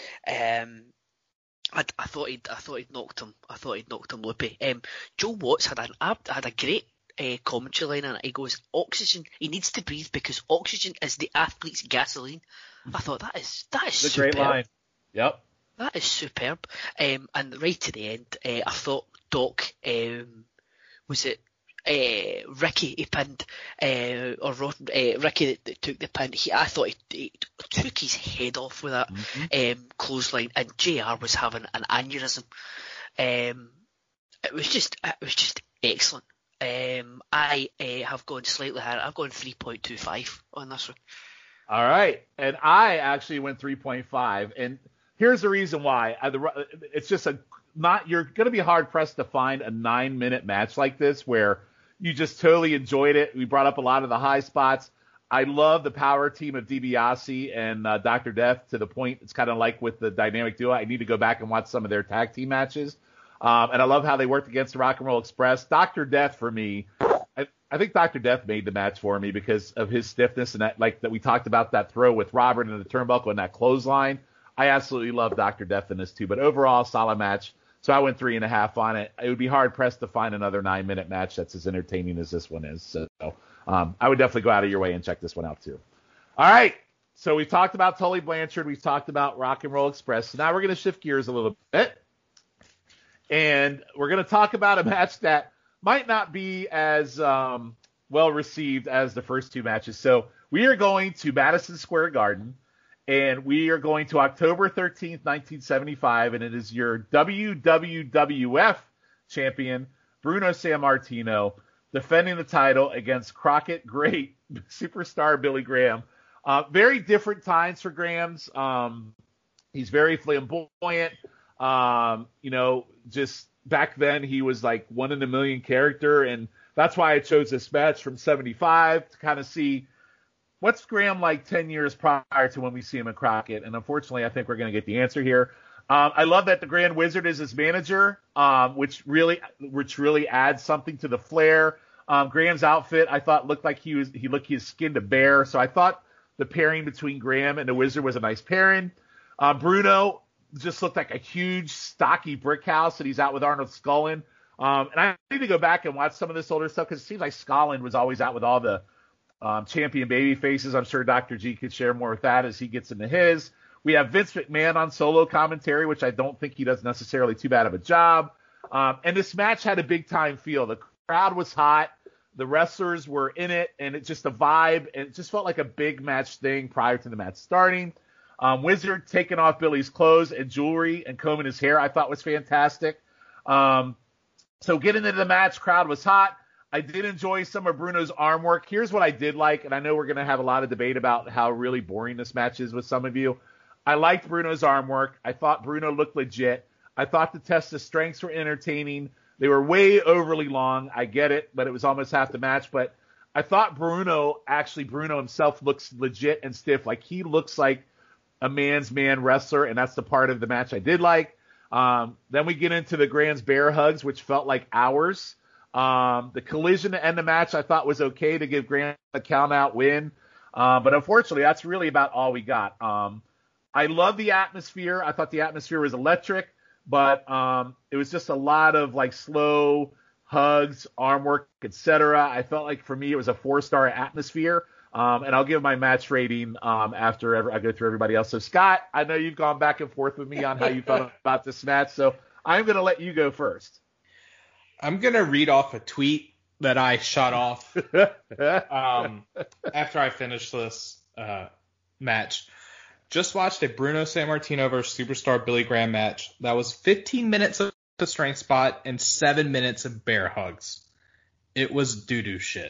Speaker 4: I thought he'd knocked him. I thought he'd knocked him loopy. Joe Watts had a great commentary line in it. He goes, "Oxygen. He needs to breathe because oxygen is the athlete's gasoline." I thought that is
Speaker 2: That's a
Speaker 4: superb.
Speaker 2: great line. Yep.
Speaker 4: That is superb. And right to the end, I thought Doc was it Ricky he pinned Ricky that took the pin. I thought he took his head off with that clothesline, and JR was having an aneurysm. It was just excellent. I have gone slightly higher. I've gone 3.25 on this one.
Speaker 2: All right, and I actually went 3.5, and here's the reason why. It's just you're going to be hard pressed to find a 9-minute match like this where you just totally enjoyed it. We brought up a lot of the high spots. I love the power team of DiBiase and Dr. Death to the point it's kind of like with the Dynamic Duo. I need to go back and watch some of their tag team matches. And I love how they worked against the Rock and Roll Express. Dr. Death, for me, I think Dr. Death made the match for me because of his stiffness and that we talked about that throw with Robert and the turnbuckle and that clothesline. I absolutely love Dr. Death in this too. But overall, solid match. So I went 3.5 on it. It would be hard pressed to find another 9-minute match that's as entertaining as this one is. So I would definitely go out of your way and check this one out too. All right. So we've talked about Tully Blanchard. We've talked about Rock and Roll Express. So now we're going to shift gears a little bit. And we're going to talk about a match that might not be as well received as the first 2 matches. So we are going to Madison Square Garden. And we are going to October 13th, 1975, and it is your WWF champion, Bruno Sammartino, defending the title against Crockett great superstar Billy Graham. Very different times for Grahams. He's very flamboyant. Just back then he was like one in a million character, and that's why I chose this match from 75 to kind of see what's Graham like 10 years prior to when we see him in Crockett. And unfortunately, I think we're going to get the answer here. I love that the Grand Wizard is his manager, which really adds something to the flair. Graham's outfit, I thought, looked like he skinned a bear. So I thought the pairing between Graham and the Wizard was a nice pairing. Bruno just looked like a huge, stocky brick house, and he's out with Arnold Scullin. And I need to go back and watch some of this older stuff because it seems like Scullin was always out with all the champion baby faces. I'm sure Dr. G could share more with that as he gets into his. We have Vince McMahon on solo commentary, which I don't think he does necessarily too bad of a job. And this match had a big-time feel. The crowd was hot. The wrestlers were in it, and it just a vibe. And it just felt like a big match thing prior to the match starting. Wizard taking off Billy's clothes and jewelry and combing his hair I thought was fantastic. So getting into the match, crowd was hot. I did enjoy some of Bruno's arm work. Here's what I did like, and I know we're going to have a lot of debate about how really boring this match is with some of you. I liked Bruno's arm work. I thought Bruno looked legit. I thought the test of strengths were entertaining. They were way overly long. I get it, but it was almost half the match. But I thought Bruno himself looks legit and stiff. Like he looks like a man's man wrestler, and that's the part of the match I did like. Then we get into the Grand's bear hugs, which felt like hours. The collision to end the match I thought was okay to give Graham a count-out win. But unfortunately, that's really about all we got. I love the atmosphere. I thought the atmosphere was electric, but it was just a lot of like slow hugs, arm work, etc. I felt like for me it was a 4-star atmosphere. And I'll give my match rating after I go through everybody else. So, Scott, I know you've gone back and forth with me on how you felt about this match, so I'm going to let you go first.
Speaker 5: I'm going to read off a tweet that I shot off after I finished this match. Just watched a Bruno Sammartino versus Superstar Billy Graham match. That was 15 minutes of the strength spot and 7 minutes of bear hugs. It was doo-doo shit.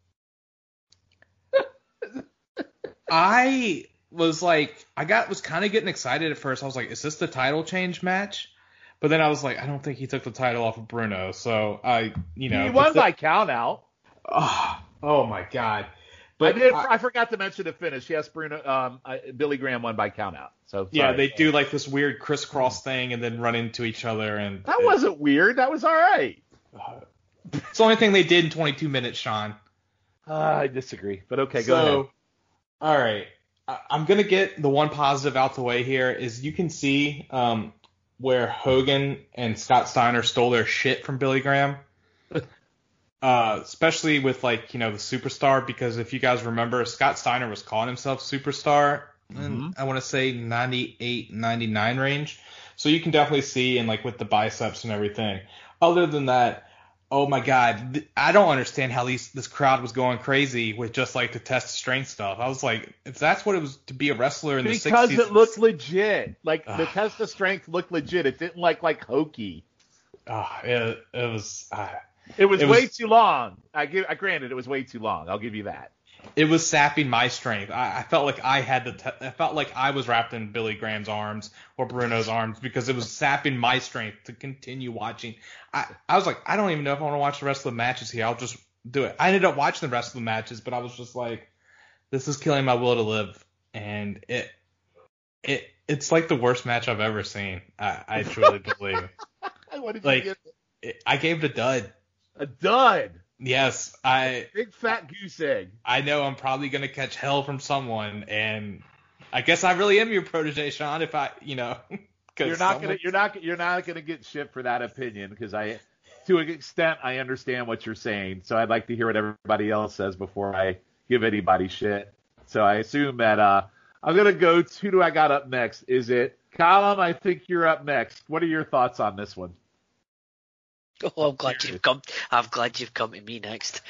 Speaker 5: I was kind of getting excited at first. I was like, is this the title change match? But then I was like, I don't think he took the title off of Bruno. So he
Speaker 2: won by count out.
Speaker 5: Oh my God.
Speaker 2: But I forgot to mention the finish. Yes, Billy Graham won by count out. So sorry.
Speaker 5: Yeah, they do like this weird crisscross thing and then run into each other. And
Speaker 2: that wasn't weird. That was all right.
Speaker 5: It's the only thing they did in 22 minutes, Sean.
Speaker 2: I disagree, but okay, go ahead.
Speaker 5: All right. I'm going to get the one positive out the way here is you can see where Hogan and Scott Steiner stole their shit from Billy Graham. Especially with the Superstar, because if you guys remember, Scott Steiner was calling himself Superstar in, I want to say 98, 99 range. So you can definitely see with the biceps and everything. Other than that, oh my God, I don't understand how this crowd was going crazy with just the test of strength stuff. I was like, if that's what it was to be a wrestler in the 60s.
Speaker 2: Because it looked legit. The test of strength looked legit. It didn't like hokey.
Speaker 5: It was
Speaker 2: way too long. Granted, it was way too long. I'll give you that.
Speaker 5: It was sapping my strength. I felt like I felt like I was wrapped in Billy Graham's arms or Bruno's arms because it was sapping my strength to continue watching. I was like, I don't even know if I want to watch the rest of the matches here. I'll just do it. I ended up watching the rest of the matches, but I was just like, this is killing my will to live. And it's like the worst match I've ever seen. I truly believe.
Speaker 2: What did you give?
Speaker 5: I gave it a dud.
Speaker 2: A dud.
Speaker 5: Yes,
Speaker 2: big fat goose egg.
Speaker 5: I know I'm probably gonna catch hell from someone, and I guess I really am your protege, Sean. If
Speaker 2: you're not gonna get shit for that opinion because to an extent, I understand what you're saying. So I'd like to hear what everybody else says before I give anybody shit. So I assume that I'm gonna go. Who do I got up next? Is it Callum? I think you're up next. What are your thoughts on this one?
Speaker 4: Oh, I'm glad you've come. I'm glad you've come to me next.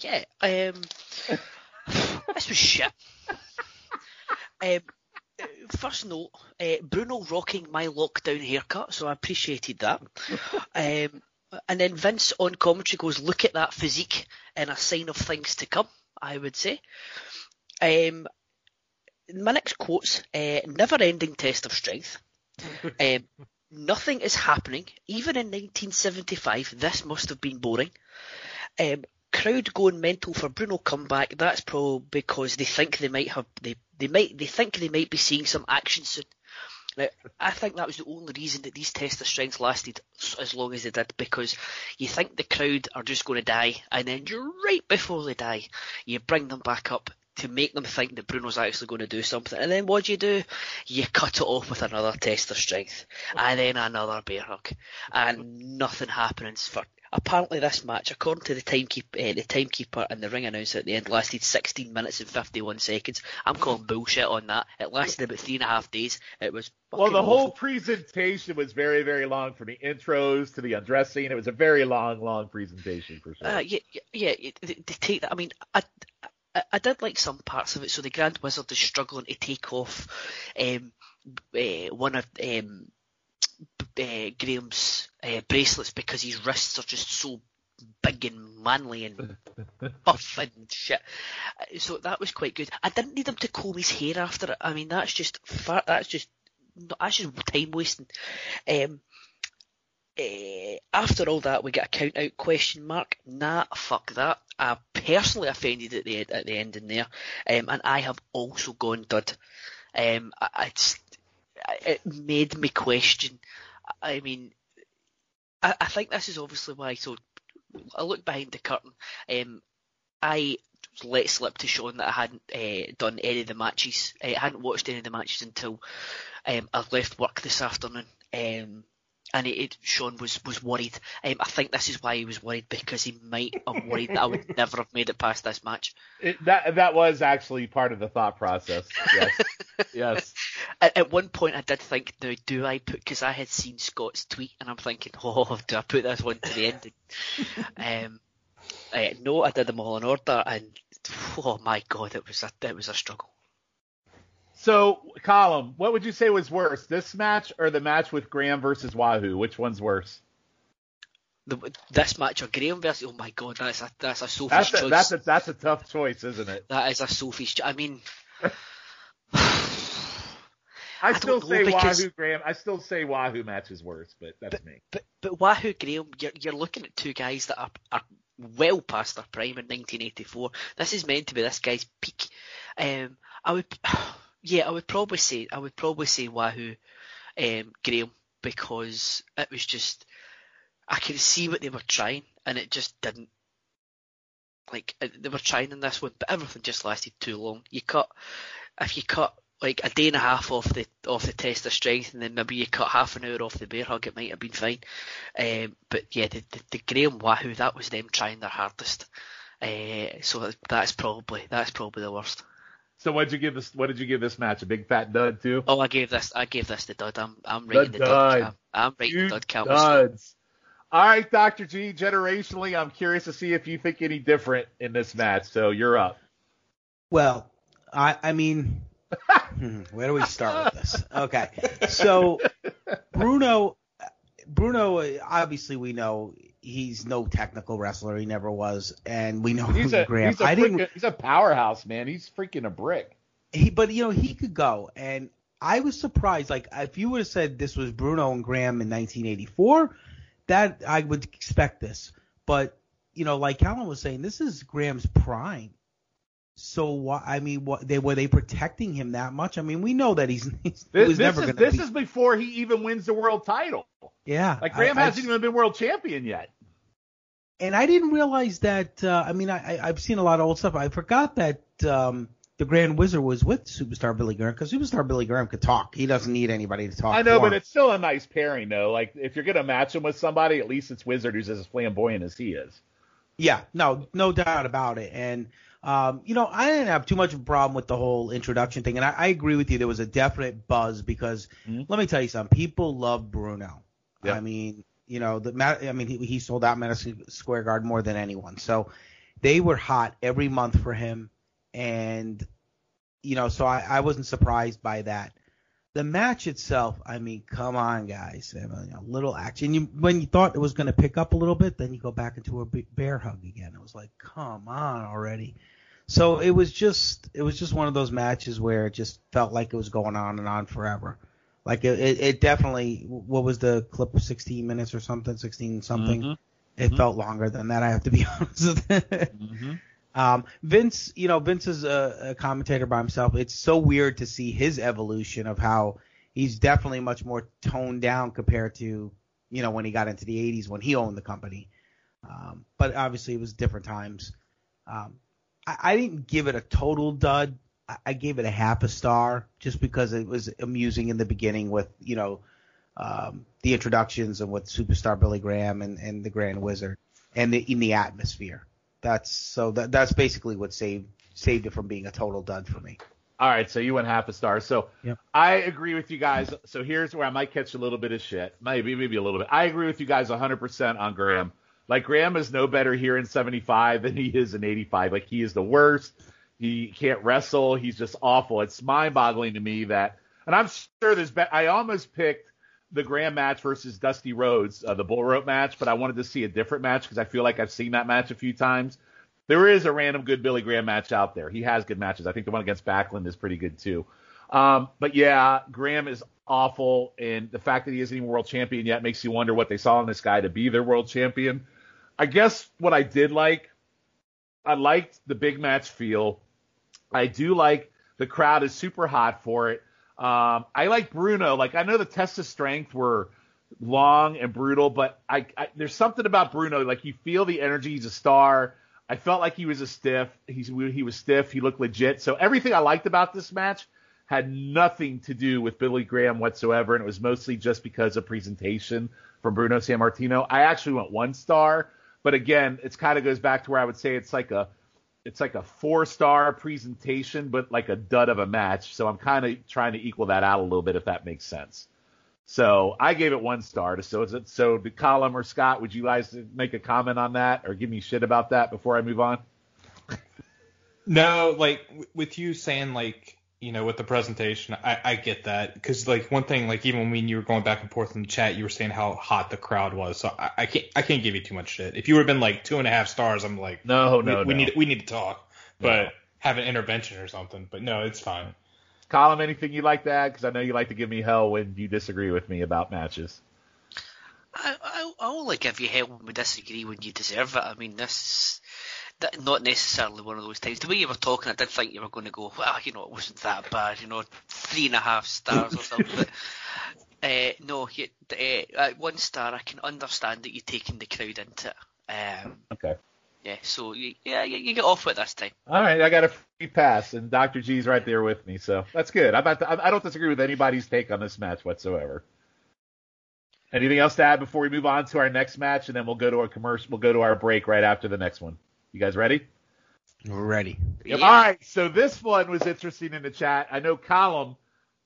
Speaker 4: This was shit. first note, Bruno rocking my lockdown haircut, so I appreciated that. And then Vince on commentary goes, "Look at that physique," and a sign of things to come, I would say. My next quotes, never-ending test of strength. Nothing is happening. Even in 1975, this must have been boring. Crowd going mental for Bruno comeback. That's probably because they think they might be seeing some action soon. Now, I think that was the only reason that these tests of strength lasted as long as they did, because you think the crowd are just going to die, and then right before they die, you bring them back up to make them think that Bruno's actually going to do something. And then what do? You cut it off with another test of strength, and then another bear hug, and nothing happens for... Apparently this match, according to the timekeeper and the ring announcer at the end, lasted 16 minutes and 51 seconds. I'm calling bullshit on that. It lasted about 3.5 days. It was
Speaker 2: Well, the
Speaker 4: awful.
Speaker 2: whole presentation was very, very long, from the intros to the undress scene. It was a very long presentation for sure.
Speaker 4: They take that. I mean, I did like some parts of it. So the Grand Wizard is struggling to take off one of Graham's bracelets because his wrists are just so big and manly and buff and shit. So that was quite good. I didn't need him to comb his hair after it. I mean, that's just time wasting. After all that, we get a count out question mark. Nah, fuck that. I personally offended at the ending there, and I have also gone dud. It made me question. I mean, I think this is obviously why. So I look behind the curtain. I let slip to Sean that I hadn't done any of the matches. I hadn't watched any of the matches until I left work this afternoon. And Sean was worried. I think this is why he was worried, because he might have worried that I would never have made it past this match.
Speaker 2: That was actually part of the thought process. Yes. Yes.
Speaker 4: At one point I did think, now do I put, because I had seen Scott's tweet and I'm thinking, oh, do I put this one to the ending? No, I did them all in order, and oh my god, it was a struggle.
Speaker 2: So, Colm, what would you say was worse, this match or the match with Graham versus Wahoo? Which one's worse?
Speaker 4: This match or Graham versus... Oh my god, that's a Sophie's choice.
Speaker 2: That's a tough choice, isn't it?
Speaker 4: That is a Sophie's choice. I mean...
Speaker 2: I still say Wahoo Graham. I still say Wahoo match is worse, but that's me.
Speaker 4: But Wahoo Graham, you're looking at two guys that are well past their prime in 1984. This is meant to be this guy's peak. I would probably say Wahoo Graham, because it was just, I could see what they were trying and it just didn't. Like, they were trying in this one, but everything just lasted too long. If you cut like a day and a half off the test of strength, and then maybe you cut half an hour off the bear hug, it might have been fine. But yeah, the Graham Wahoo, that was them trying their hardest. So that's probably the worst.
Speaker 2: So what did you give this match? A big fat dud too?
Speaker 4: Oh, I gave this the dud. I'm rating the dud. I'm rating the dud count.
Speaker 2: Duds. All right, Dr. G, generationally, I'm curious to see if you think any different in this match. So you're up.
Speaker 3: Well, I mean, where do we start with this? Okay, so Bruno, obviously we know he's no technical wrestler. He never was, and we know Graham.
Speaker 2: He's a powerhouse, man. He's freaking a brick.
Speaker 3: But he could go, and I was surprised. Like, if you would have said this was Bruno and Graham in 1984, that I would expect this. But like Alan was saying, this is Graham's prime. So were they protecting him that much? I mean, we know that he was never going to.
Speaker 2: This is before he even wins the world title.
Speaker 3: Yeah,
Speaker 2: like Graham hasn't even been world champion yet.
Speaker 3: And I didn't realize that. I've seen a lot of old stuff. I forgot that the Grand Wizard was with Superstar Billy Graham, because Superstar Billy Graham could talk. He doesn't need anybody to talk.
Speaker 2: I know, but it's still a nice pairing, though. Like, if you're going to match him with somebody, at least it's Wizard, who's as flamboyant as he is.
Speaker 3: Yeah, no doubt about it. And I didn't have too much of a problem with the whole introduction thing, and I agree with you. There was a definite buzz because let me tell you something. People love Bruno. Yeah. I mean, he sold out Madison Square Garden more than anyone. So they were hot every month for him, and so I wasn't surprised by that. The match itself, I mean, come on, guys. I mean, a little action. When you thought it was going to pick up a little bit, then you go back into a big bear hug again. It was like, come on already. So it was just one of those matches where it just felt like it was going on and on forever. Like it definitely, what was the clip, 16 minutes or something, 16 something?
Speaker 2: Mm-hmm.
Speaker 3: It felt longer than that, I have to be honest with you.
Speaker 2: Mm-hmm.
Speaker 3: Vince is a commentator by himself. It's so weird to see his evolution of how he's definitely much more toned down compared to, when he got into the 80s when he owned the company. But obviously it was different times. I didn't give it a total dud. I gave it a half a star just because it was amusing in the beginning with, the introductions and with Superstar Billy Graham and the Grand Wizard and in the atmosphere. That's basically what saved it from being a total dud for me.
Speaker 2: All right, so you went half a star. So
Speaker 3: Yep.
Speaker 2: I agree with you guys. So here's where I might catch a little bit of shit. Maybe a little bit. I agree with you guys 100% on Graham. Like, Graham is no better here in 75 than he is in 85. Like, he is the worst. He can't wrestle. He's just awful. It's mind-boggling to me that – and I'm sure I almost picked the Graham match versus Dusty Rhodes, the bull rope match, but I wanted to see a different match because I feel like I've seen that match a few times. There is a random good Billy Graham match out there. He has good matches. I think the one against Backlund is pretty good too. But yeah, Graham is awful, and the fact that he isn't even world champion yet makes you wonder what they saw in this guy to be their world champion. I guess what I did like, I liked the big match feel. I do like the crowd is super hot for it. I like Bruno. Like, I know the tests of strength were long and brutal, but I there's something about Bruno. Like, you feel the energy. He's a star. I felt like he was a stiff. He was stiff. He looked legit. So everything I liked about this match had nothing to do with Billy Graham whatsoever, and it was mostly just because of presentation from Bruno Sammartino. I actually went 1 star, but again, it kind of goes back to where I would say it's like a 4-star presentation, but like a dud of a match. So I'm kind of trying to equal that out a little bit, if that makes sense. So I gave it 1 star. So the Colin or Scott, would you guys make a comment on that or give me shit about that before I move on?
Speaker 5: No, like with you saying like, with the presentation, I get that. Because like one thing, like even when you were going back and forth in the chat, you were saying how hot the crowd was. So I can't give you too much shit. If you would have been like 2.5 stars, I'm like,
Speaker 2: no.
Speaker 5: We need to talk, but
Speaker 2: No.
Speaker 5: have an intervention or something. But no, it's fine.
Speaker 2: Colin, anything you'd like to add? Because I know you like to give me hell when you disagree with me about matches.
Speaker 4: I only give you hell when we disagree when you deserve it. I mean, not necessarily one of those times. The way you were talking, I did think you were going to go, well, it wasn't that bad, 3.5 stars or something. But no, 1 star, I can understand that you're taking the crowd into it.
Speaker 2: Okay.
Speaker 4: Yeah, so you get off with this time.
Speaker 2: All right, I got a free pass, and Dr. G's right there with me, so that's good. I don't disagree with anybody's take on this match whatsoever. Anything else to add before we move on to our next match, and then we'll go to our commercial. We'll go to our break right after the next one. You guys ready?
Speaker 3: We're ready.
Speaker 2: Yep. Yeah. All right, so this one was interesting in the chat. I know Colin.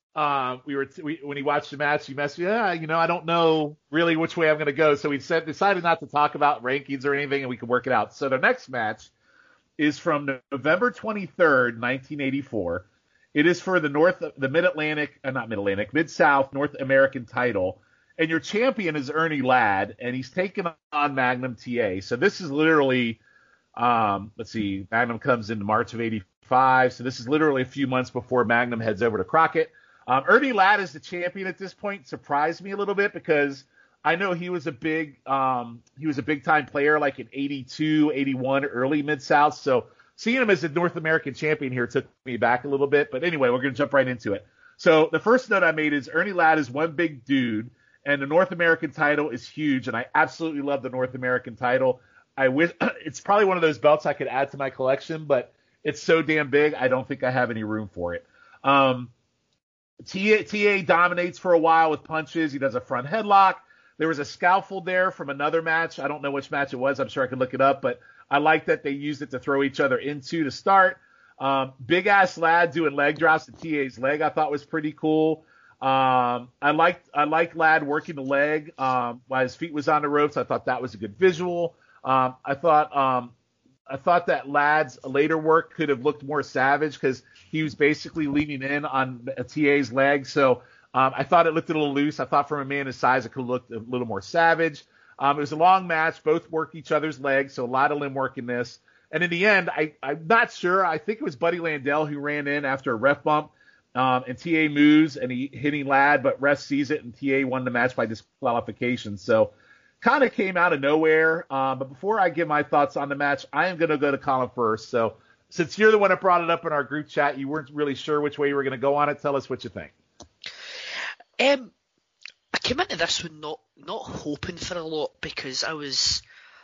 Speaker 2: When he watched the match, he messaged me, I don't know really which way I'm going to go. So we decided not to talk about rankings or anything, and we could work it out. So the next match is from November 23rd, 1984. It is for the Mid-South North American title. And your champion is Ernie Ladd, and he's taken on Magnum TA. So this is literally, Magnum comes in March of 85. So this is literally a few months before Magnum heads over to Crockett. Ernie Ladd is the champion at this point. Surprised me a little bit because I know he was a big time player like in 82, 81, early Mid-South. So seeing him as a North American champion here took me back a little bit. But anyway, we're going to jump right into it. So the first note I made is Ernie Ladd is one big dude, and the North American title is huge, and I absolutely love the North American title. I wish it's probably one of those belts I could add to my collection, but it's so damn big, I don't think I have any room for it. TA dominates for a while with punches. He does a front headlock. There was a scalpel there from another match. I don't know which match it was. I'm sure I could look it up, but I like that they used it to throw each other into to start. Big ass Ladd doing leg drops to TA's leg I thought was pretty cool. I liked Ladd working the leg while his feet was on the ropes. I thought that was a good visual. I thought that Ladd's later work could have looked more savage because he was basically leaning in on TA's leg. So I thought it looked a little loose. I thought from a man his size, it could have looked a little more savage. It was a long match. Both worked each other's legs, so a lot of limb work in this. And in the end, I'm not sure. I think it was Buddy Landell who ran in after a ref bump, and TA moves, and he hitting Ladd, but ref sees it, and TA won the match by disqualification. So kind of came out of nowhere. But before I give my thoughts on the match, I am going to go to Colin first. So since you're the one that brought it up in our group chat, you weren't really sure which way you were going to go on it. Tell us what you think.
Speaker 4: I came into this one not hoping for a lot because I was,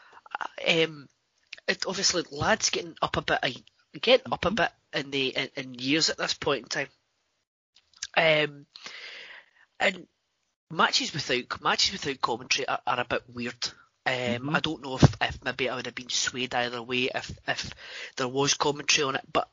Speaker 4: obviously Ladd's getting up a bit in years at this point in time, and matches without commentary are a bit weird. I don't know if maybe I would have been swayed either way if there was commentary on it, but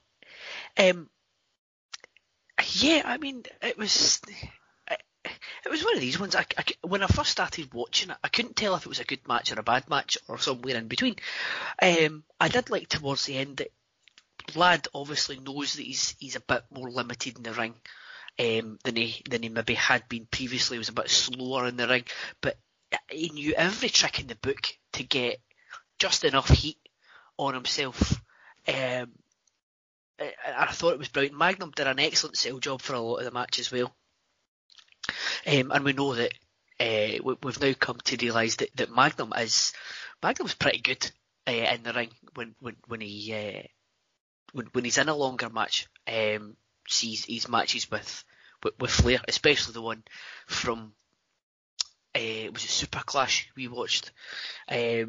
Speaker 4: yeah, I mean it was one of these ones. When I first started watching it, I couldn't tell if it was a good match or a bad match or somewhere in between. I did like towards the end that Ladd obviously knows that he's a bit more limited in the ring than he maybe had been previously. He was a bit slower in the ring, but he knew every trick in the book to get just enough heat on himself. I thought it was brilliant. Magnum did an excellent sell job for a lot of the match as well. And we know that we've now come to realise that Magnum's pretty good in the ring when he's in a longer match. Sees his matches with Flair, especially the one from was it Super Clash we watched. Yeah,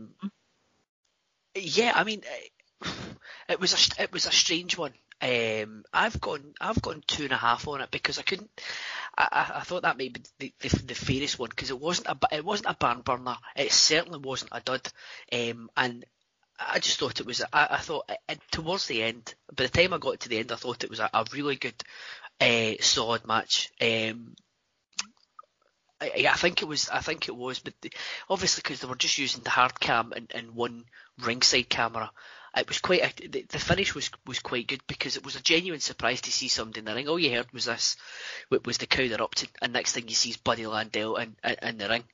Speaker 4: I mean it was a strange one. I've gone 2.5 on it because I couldn't. I thought that might be the fairest one because it wasn't a barn burner. It certainly wasn't a dud. And I just thought it was. I thought towards the end, by the time I got to the end, I thought it was a really good, solid match. I think it was, but obviously because they were just using the hard cam and one ringside camera. It was the finish was quite good because it was a genuine surprise to see somebody in the ring. All you heard was the crowd erupting, and next thing you see is Buddy Landell in the ring.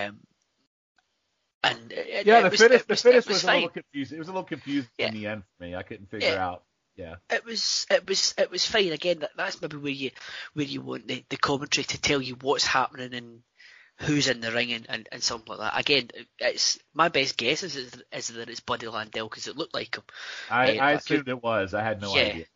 Speaker 2: The finish was a little confusing. It was a little confusing in the end for me. I couldn't figure out. Yeah.
Speaker 4: It was fine. Again, that's maybe where you want the commentary to tell you what's happening and who's in the ring and something like that. Again, it's my best guess is that it's Buddy Landell because it looked like him.
Speaker 2: I assumed it was. I had no idea.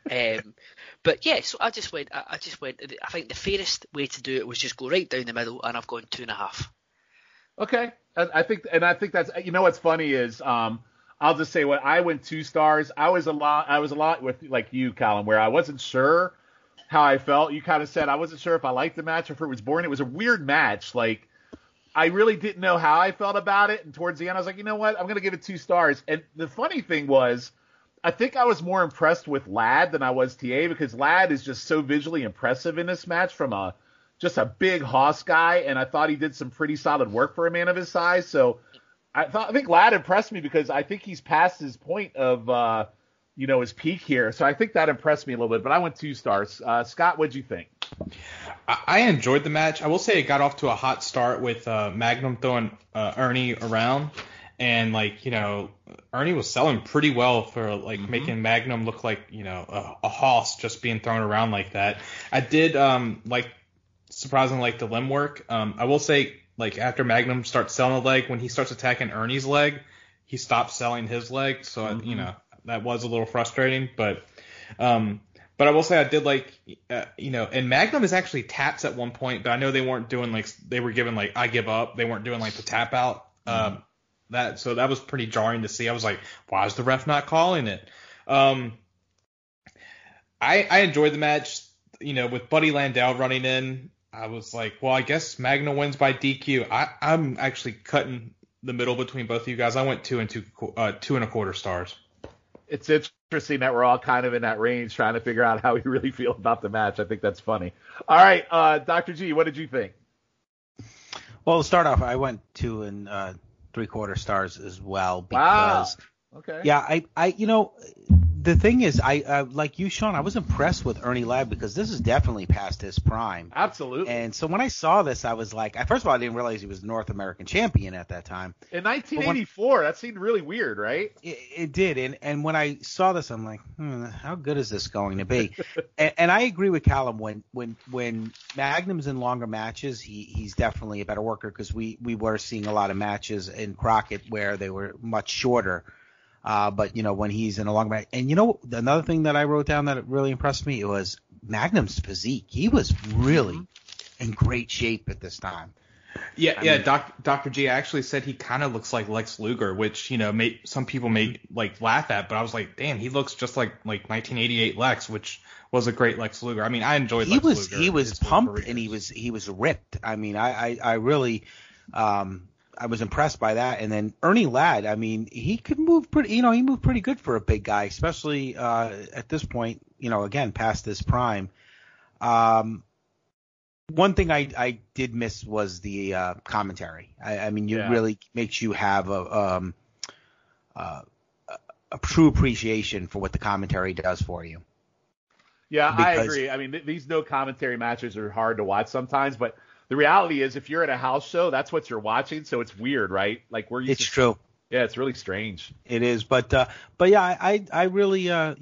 Speaker 4: But yeah, so I just went. I think the fairest way to do it was just go right down the middle, and I've gone 2.5.
Speaker 2: Okay, I think that's, you know, what's funny is I'll just say what I went 2 stars. I was a lot with like you, Colin, where I wasn't sure how I felt. You kind of said I wasn't sure if I liked the match or if it was boring. It was a weird match. Like I really didn't know how I felt about it. And towards the end, I was like, you know what? I'm going to give it 2 stars. And the funny thing was, I think I was more impressed with Ladd than I was TA because Ladd is just so visually impressive in this match from just a big hoss guy. And I thought he did some pretty solid work for a man of his size. So I think Ladd impressed me because I think he's past his point of, his peak here. So I think that impressed me a little bit, but I went 2 stars. Scott, what'd you think?
Speaker 5: I enjoyed the match. I will say it got off to a hot start with Magnum throwing Ernie around. And, Ernie was selling pretty well for, making Magnum look like, a hoss just being thrown around like that. I did, surprisingly like the limb work. I will say, after Magnum starts selling the leg, when he starts attacking Ernie's leg, he stops selling his leg. So, that was a little frustrating. But I will say I did and Magnum is actually taps at one point, but I know they weren't doing, they were giving, I give up. They weren't doing, the tap out. So that was pretty jarring to see. I was like, why is the ref not calling it? I enjoyed the match, with Buddy Landell running in. I was like, well, I guess Magnum wins by DQ. I'm actually cutting the middle between both of you guys. I went 2.25 stars.
Speaker 2: It's interesting that we're all kind of in that range trying to figure out how we really feel about the match. I think that's funny. All right, Dr. G, what did you think?
Speaker 3: Well, to start off, I went 2.75 stars as well because,
Speaker 2: wow. Okay.
Speaker 3: Yeah, the thing is, I like you, Sean, I was impressed with Ernie Ladd because this is definitely past his prime.
Speaker 2: Absolutely.
Speaker 3: And so when I saw this, I was like, first of all, I didn't realize he was North American champion at that time.
Speaker 2: In 1984, that seemed really weird, right?
Speaker 3: It did. And when I saw this, I'm like, how good is this going to be? and I agree with Callum. When Magnum's in longer matches, he's definitely a better worker because we were seeing a lot of matches in Crockett where they were much shorter. But when he's in a long match, and another thing that I wrote down that really impressed me was Magnum's physique. He was really in great shape at this time.
Speaker 5: Yeah. Dr. G actually said he kind of looks like Lex Luger, which some people may laugh at, but I was like, damn, he looks just like 1988 Lex, which was a great Lex Luger. I mean, I enjoyed Lex Luger.
Speaker 3: He was pumped and he was ripped. I mean, I really I was impressed by that. And then Ernie Ladd, I mean, he could move pretty, he moved pretty good for a big guy, especially at this point, again, past his prime. One thing I did miss was the commentary. I mean, really makes you have a true appreciation for what the commentary does for you.
Speaker 2: Yeah, I agree. I mean, these no commentary matches are hard to watch sometimes, but the reality is, if you're at a house show, that's what you're watching, so it's weird, right? Like
Speaker 3: it's true.
Speaker 2: Yeah, it's really strange.
Speaker 3: It is, but yeah, I really, I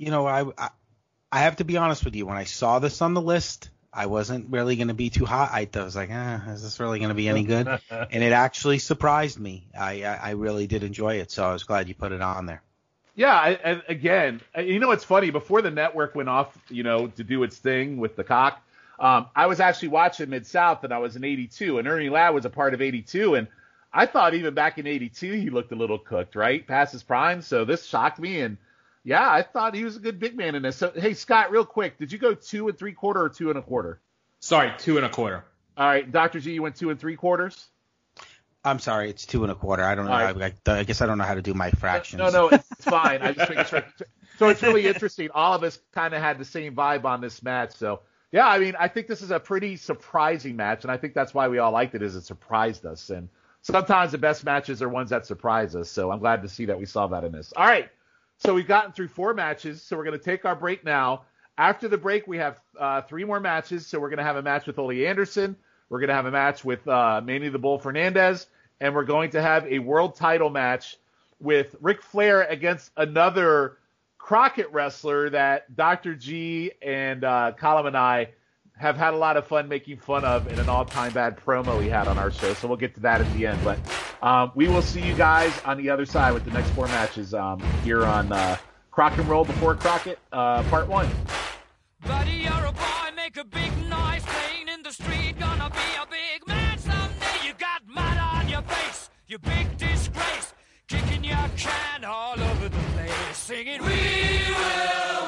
Speaker 3: have to be honest with you. When I saw this on the list, I wasn't really going to be too hot. I was like, is this really going to be any good? And it actually surprised me. I really did enjoy it, so I was glad you put it on there.
Speaker 2: Yeah, and again, it's funny. Before the network went off, to do its thing with the cock, I was actually watching Mid-South, and I was in 82, and Ernie Ladd was a part of 82, and I thought even back in 82 he looked a little cooked, right, past his prime, so this shocked me, and yeah, I thought he was a good big man in this. So, hey, Scott, real quick, did you go 2 3/4 or 2 1/4?
Speaker 5: Sorry, 2 1/4.
Speaker 2: All right, Dr. G, you went 2 3/4?
Speaker 3: I'm sorry, it's 2 1/4. I don't know. Right. I guess I don't know how to do my fractions.
Speaker 2: No, it's fine. I just think it's so it's really interesting. All of us kind of had the same vibe on this match. So yeah, I mean, I think this is a pretty surprising match, and I think that's why we all liked it, is it surprised us. And sometimes the best matches are ones that surprise us. So I'm glad to see that we saw that in this. All right, so we've gotten through 4 matches. So we're going to take our break now. After the break, we have 3 more matches. So we're going to have a match with Ole Anderson. We're going to have a match with Manny the Bull Fernandez. And we're going to have a world title match with Ric Flair against another Crockett wrestler that Dr. G and Colin and I have had a lot of fun making fun of in an all-time bad promo he had on our show. So we'll get to that at the end. But we will see you guys on the other side with the next 4 matches here on Crock and Roll Before Crockett, Part 1.
Speaker 6: Buddy, you're a boy, make a big noise, playing in the street, gonna be a big man someday. You got mud on your face, you big disgrace, kicking your can all over the place, singing, we will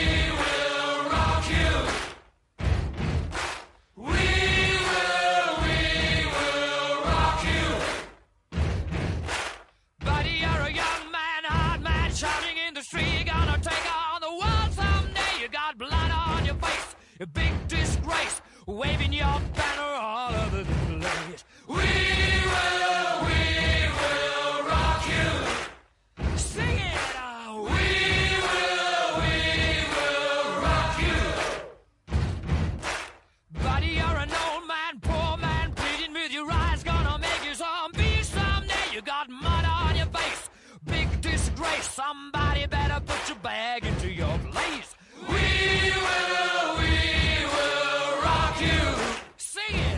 Speaker 6: rock you. We will rock you. Buddy, you're a young man, hard man, shouting in the street, gonna take on the world someday. You got blood on your face, a big disgrace, waving your banner all over the place. We will rock you. Sing it out. We will rock you. Buddy, you're an old man, poor man, pleading with your eyes, gonna make you zombie someday. You got mud on your face, big disgrace. Somebody better put your bag into your place. We will rock you. Sing it.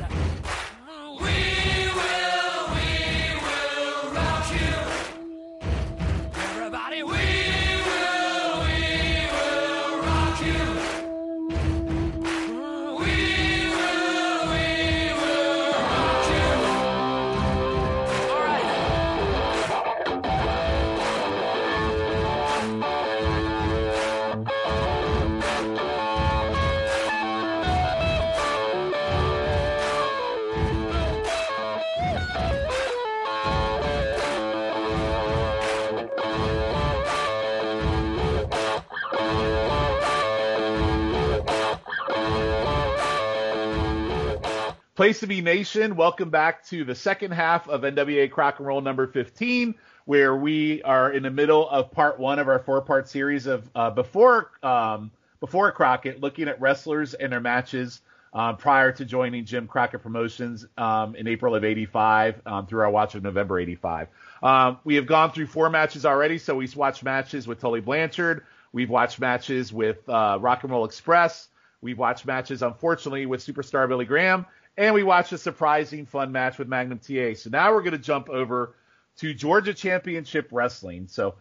Speaker 2: Place to Be Nation, welcome back to the second half of NWA Crock and Roll number 15, where we are in the middle of part 1 of our 4-part series of Before Crockett, looking at wrestlers and their matches prior to joining Jim Crockett Promotions in April of 85 through our watch of November 85. We have gone through 4 matches already, so we've watched matches with Tully Blanchard. We've watched matches with Rock and Roll Express. We've watched matches, unfortunately, with Superstar Billy Graham. And we watched a surprising, fun match with Magnum TA. So now we're going to jump over to Georgia Championship Wrestling. So,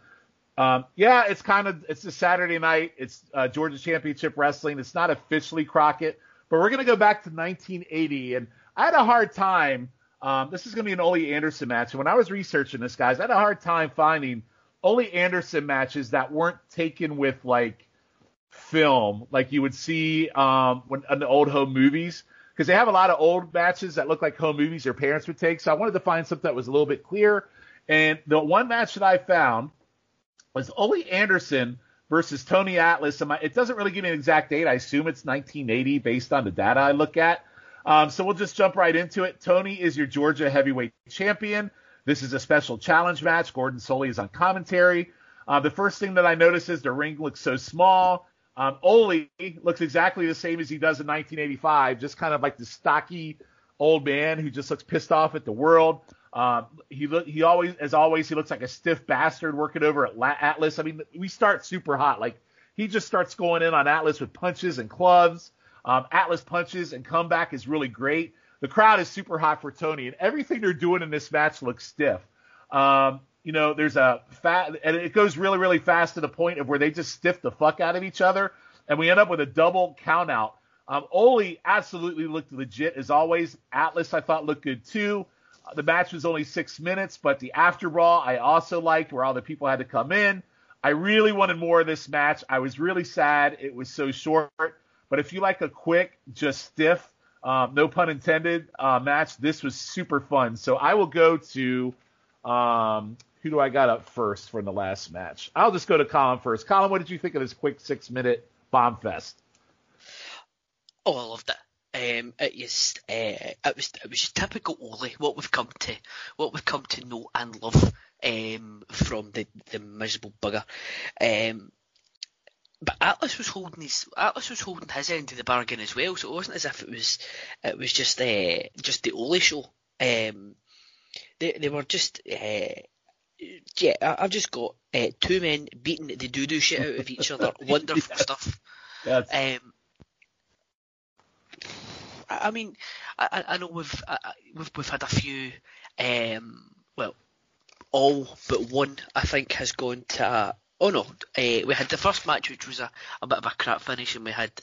Speaker 2: it's a Saturday night. It's Georgia Championship Wrestling. It's not officially Crockett, but we're going to go back to 1980. And I had a hard time. This is going to be an Ole Anderson match. And when I was researching this, guys, I had a hard time finding Ole Anderson matches that weren't taken with, like, film, like you would see in the old home movies. Because they have a lot of old matches that look like home movies their parents would take. So I wanted to find something that was a little bit clear. And the one match that I found was Ole Anderson versus Tony Atlas. And it doesn't really give me an exact date. I assume it's 1980 based on the data I look at. So we'll just jump right into it. Tony is your Georgia heavyweight champion. This is a special challenge match. Gordon Solie is on commentary. The first thing that I noticed is the ring looks so small. Ole looks exactly the same as he does in 1985, just kind of like the stocky old man who just looks pissed off at the world. He always looks like a stiff bastard working over at Atlas. I mean, we start super hot. Like, he just starts going in on Atlas with punches and clubs. Atlas punches and comeback is really great. The crowd is super hot for Tony, and everything they're doing in this match looks stiff. There's and it goes really, really fast to the point of where they just stiff the fuck out of each other, and we end up with a double count out. Ole absolutely looked legit as always. Atlas, I thought, looked good too. The match was only 6 minutes, but the after brawl I also liked, where all the people had to come in. I really wanted more of this match. I was really sad it was so short, but if you like a quick, just stiff, no pun intended, match, this was super fun. So I will go to who do I got up first for the last match? I'll just go to Colin first. Colin, what did you think of this quick 6-minute bomb fest?
Speaker 4: Oh, I loved it. It was just typical Ole. What we've come to know and love from the miserable bugger. But Atlas was holding his end of the bargain as well. So it wasn't as if it was just the Ole show. They were just. I've just got 2 men beating the doo-doo shit out of each other. Wonderful stuff. I mean, I know we've had a few. All but one, I think, has gone to. We had the first match, which was a bit of a crap finish, and we had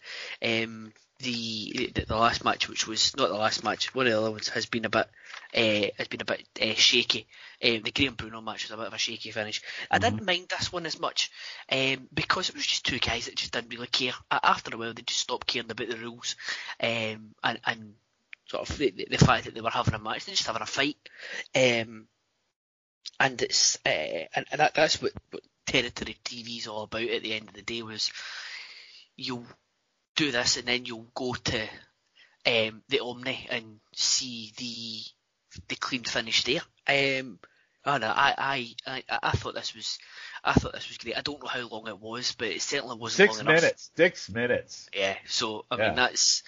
Speaker 4: the last match, which was not the last match. One of the other ones has been a bit shaky. The Graham Bruno match was a bit of a shaky finish. I didn't mind this one as much because it was just 2 guys that just didn't really care. After a while, they just stopped caring about the rules and sort of the fact that they were having a match. They're just having a fight, and it's that's what territory TV is all about. At the end of the day, was you'll do this and then you'll go to the Omni and see the clean finish there. I thought this was great. I don't know how long it was, but it certainly wasn't long enough.
Speaker 2: 6 minutes.
Speaker 4: Yeah. So I mean that's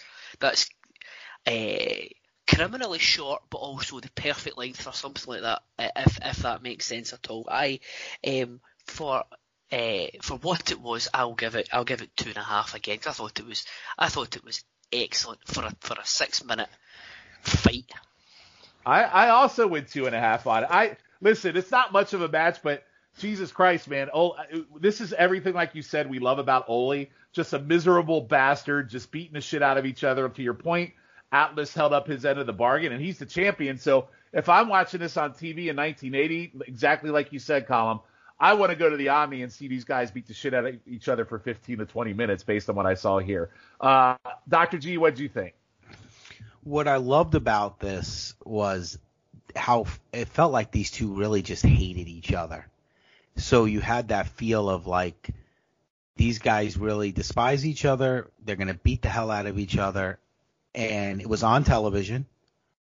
Speaker 4: criminally short, but also the perfect length for something like that. If that makes sense at all. For what it was, I'll give it 2.5 again. I thought it was excellent for a 6-minute fight.
Speaker 2: I also went 2.5 on it. Listen, it's not much of a match, but Jesus Christ, man, this is everything like you said we love about Ole. Just a miserable bastard, just beating the shit out of each other. To your point, Atlas held up his end of the bargain, and he's the champion. So if I'm watching this on TV in 1980, exactly like you said, Colin, I want to go to the Omni and see these guys beat the shit out of each other for 15 to 20 minutes based on what I saw here. Dr. G, what did you think?
Speaker 3: What I loved about this was how it felt like these two really just hated each other. So you had that feel of like these guys really despise each other. They're going to beat the hell out of each other. And it was on television.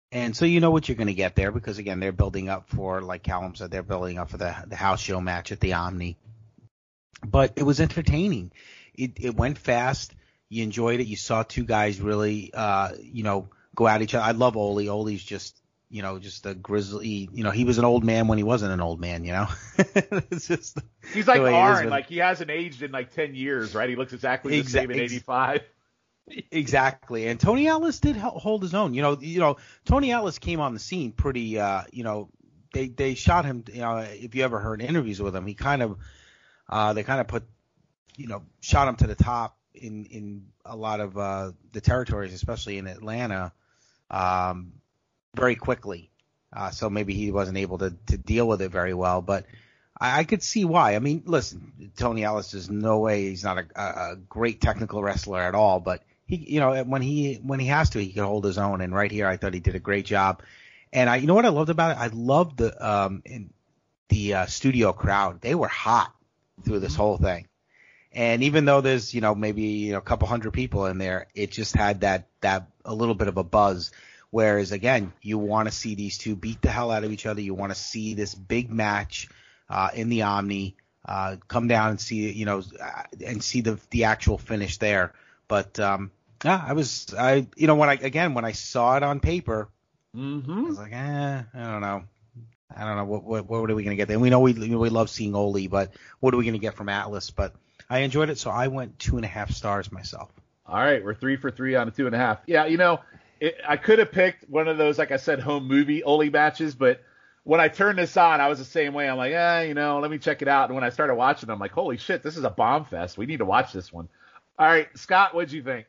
Speaker 3: And so you know what you're going to get there because, again, they're building up for, like Callum said, they're building up for the house show match at the Omni. But it was entertaining. It went fast. You enjoyed it. You saw two guys really, go at each other. I love Ole. Ole's just a grizzly. He was an old man when he wasn't an old man, It's just
Speaker 2: he's like Arn. Like, he hasn't aged in like 10 years, right? He looks exactly the same in 85.
Speaker 3: Exactly. And Tony Atlas did hold his own. Tony Atlas came on the scene pretty, they shot him, if you ever heard interviews with him, he kind of, they kind of put, shot him to the top in a lot of the territories, especially in Atlanta, very quickly. So maybe he wasn't able to deal with it very well, but I could see why. I mean, listen, Tony Atlas is no way, he's not a great technical wrestler at all, but he, when he has to, he can hold his own. And right here, I thought he did a great job. And what I loved about it? I loved the studio crowd. They were hot through this whole thing. And even though there's, maybe a couple hundred people in there, it just had that a little bit of a buzz. Whereas again, you want to see these two beat the hell out of each other. You want to see this big match, in the Omni, come down and see, and see the actual finish there. But, when I saw it on paper, I was like, I don't know. What are we going to get there? And we know we love seeing Ole, but what are we going to get from Atlas? But I enjoyed it, so I went 2.5 stars myself.
Speaker 2: All right, we're 3 for 3 on a 2.5. Yeah, I could have picked one of those, like I said, home movie Ole matches, but when I turned this on, I was the same way. I'm like, let me check it out. And when I started watching, I'm like, holy shit, this is a bomb fest. We need to watch this one. All right, Scott, what'd you think?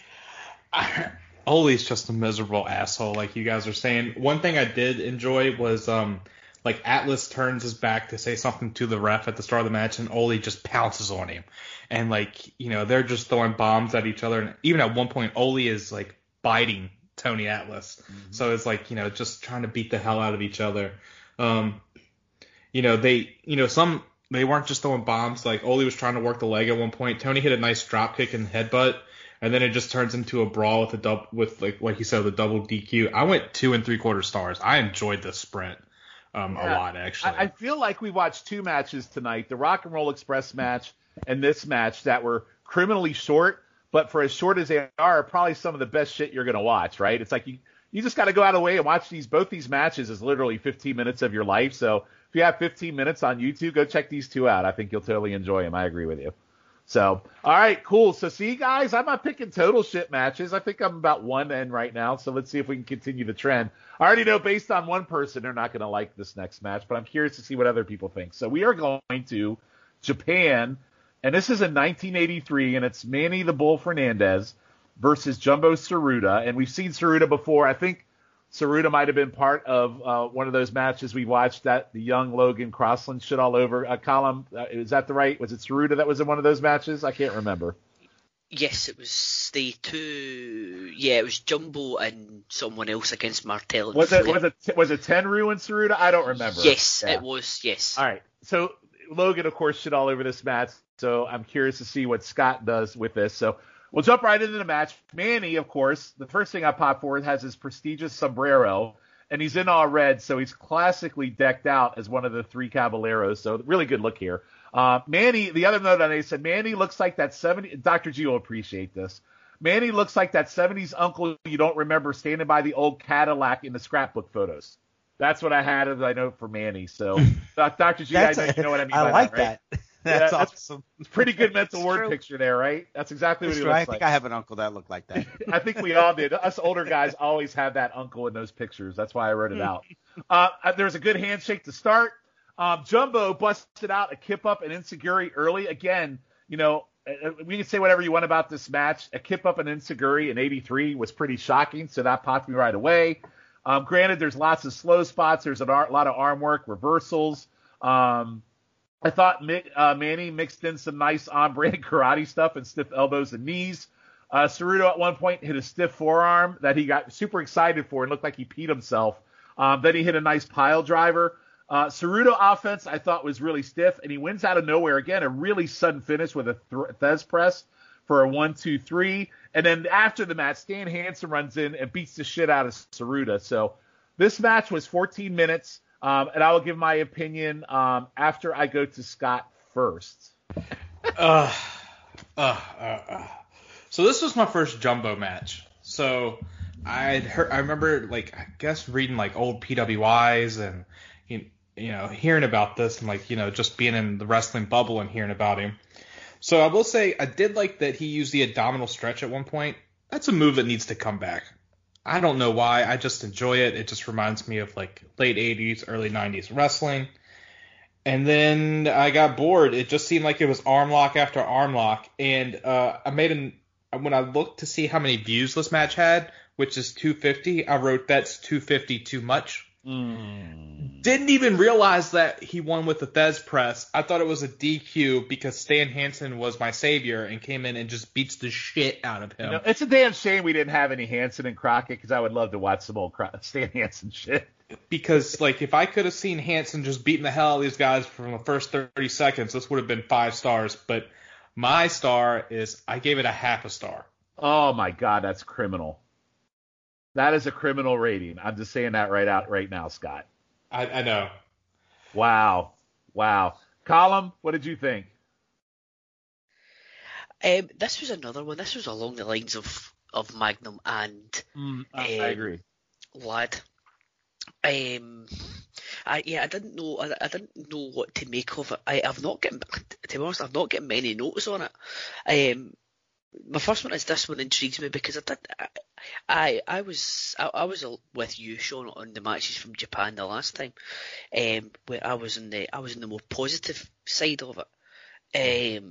Speaker 5: Ole's just a miserable asshole, like you guys are saying. One thing I did enjoy was like Atlas turns his back to say something to the ref at the start of the match, and Ole just pounces on him. And they're just throwing bombs at each other. And even at one point, Ole is like biting Tony Atlas. Mm-hmm. So it's like, just trying to beat the hell out of each other. They weren't just throwing bombs. Like Ole was trying to work the leg at one point. Tony hit a nice drop kick and headbutt. And then it just turns into a brawl with like he said, the double DQ. I went 2 3/4 stars. I enjoyed this sprint a lot, actually.
Speaker 2: I feel like we watched two matches tonight, the Rock and Roll Express match and this match, that were criminally short, but for as short as they are probably some of the best shit you're going to watch, right? It's like you just got to go out of the way and watch both these matches is literally 15 minutes of your life. So if you have 15 minutes on YouTube, go check these two out. I think you'll totally enjoy them. I agree with you. So, all right, cool. So, see, guys, I'm not picking total shit matches. I think I'm about one end right now. So let's see if we can continue the trend. I already know based on one person, they're not going to like this next match, but I'm curious to see what other people think. So we are going to Japan, and this is in 1983, and it's Manny the Bull Fernandez versus Jumbo Tsuruta. And we've seen Tsuruta before. I think Tsuruta might have been part of one of those matches we watched that the young Logan Crossland shit all over. Colin, is that was it Tsuruta that was in one of those matches? I can't remember.
Speaker 4: Yes, it was the two. Yeah, it was Jumbo and someone else against Martel.
Speaker 2: Was it Tenryu and Tsuruta? I don't remember.
Speaker 4: Yes, yeah. It was. Yes.
Speaker 2: All right. So Logan, of course, shit all over this match. So I'm curious to see what Scott does with this. So we'll jump right into the match. Manny, of course, the first thing I pop for has his prestigious sombrero, and he's in all red, so he's classically decked out as one of the three caballeros. So really good look here. Manny, the other note on it said, Manny looks like that 70s, Dr. G will appreciate this. Manny looks like that 70s uncle you don't remember standing by the old Cadillac in the scrapbook photos. That's what I had as I know for Manny. So, Dr. G, I know you know what I mean by
Speaker 3: like
Speaker 2: that, right?
Speaker 3: That's awesome.
Speaker 2: It's pretty good mental word picture there, right? That's exactly what he looks like.
Speaker 3: I think I have an uncle that looked like that.
Speaker 2: I think we all did. Us older guys always have that uncle in those pictures. That's why I wrote it out. There's a good handshake to start. Jumbo busted out a kip up and Insiguri early. Again, we can say whatever you want about this match. A kip up and Insiguri in 83 was pretty shocking, so that popped me right away. Granted, there's lots of slow spots. There's a lot of arm work, reversals. I thought Manny mixed in some nice on-brand karate stuff and stiff elbows and knees. Tsuruta at one point hit a stiff forearm that he got super excited for and looked like he peed himself. Then he hit a nice pile driver. Tsuruta offense I thought was really stiff, and he wins out of nowhere again, a really sudden finish with a Thez press for a 1-2-3. And then after the match, Stan Hansen runs in and beats the shit out of Saruta. So this match was 14 minutes, and I will give my opinion after I go to Scott first.
Speaker 5: So this was my first Jumbo match. So I remember, like, I guess reading like old PWIs and hearing about this and like just being in the wrestling bubble and hearing about him. So I will say I did like that he used the abdominal stretch at one point. That's a move that needs to come back. I don't know why. I just enjoy it. It just reminds me of like late 80s, early 90s wrestling. And then I got bored. It just seemed like it was arm lock after arm lock. And when I looked to see how many views this match had, which is 250, I wrote that's 250 too much. Didn't even realize that he won with the Thez press. I thought it was a DQ because Stan Hansen was my savior and came in and just beats the shit out of him.
Speaker 2: It's a damn shame we didn't have any Hansen and Crockett, because I would love to watch some old Stan Hansen shit.
Speaker 5: Because, like, if I could have seen Hansen just beating the hell out of these guys from the first 30 seconds, this would have been 5 stars. But my star is, I gave it a half a star.
Speaker 2: Oh, my God, that's criminal. That is a criminal rating. I'm just saying that right now, Scott.
Speaker 5: I know.
Speaker 2: Wow. Colum, what did you think?
Speaker 4: This was another one. This was along the lines of Magnum and
Speaker 2: I agree.
Speaker 4: Lad. I didn't know. I didn't know what to make of it. I've not getting, to be honest, I've not getting many notes on it. My first one is this one intrigues me because I was with you, Sean, on the matches from Japan the last time, where I was in the more positive side of it.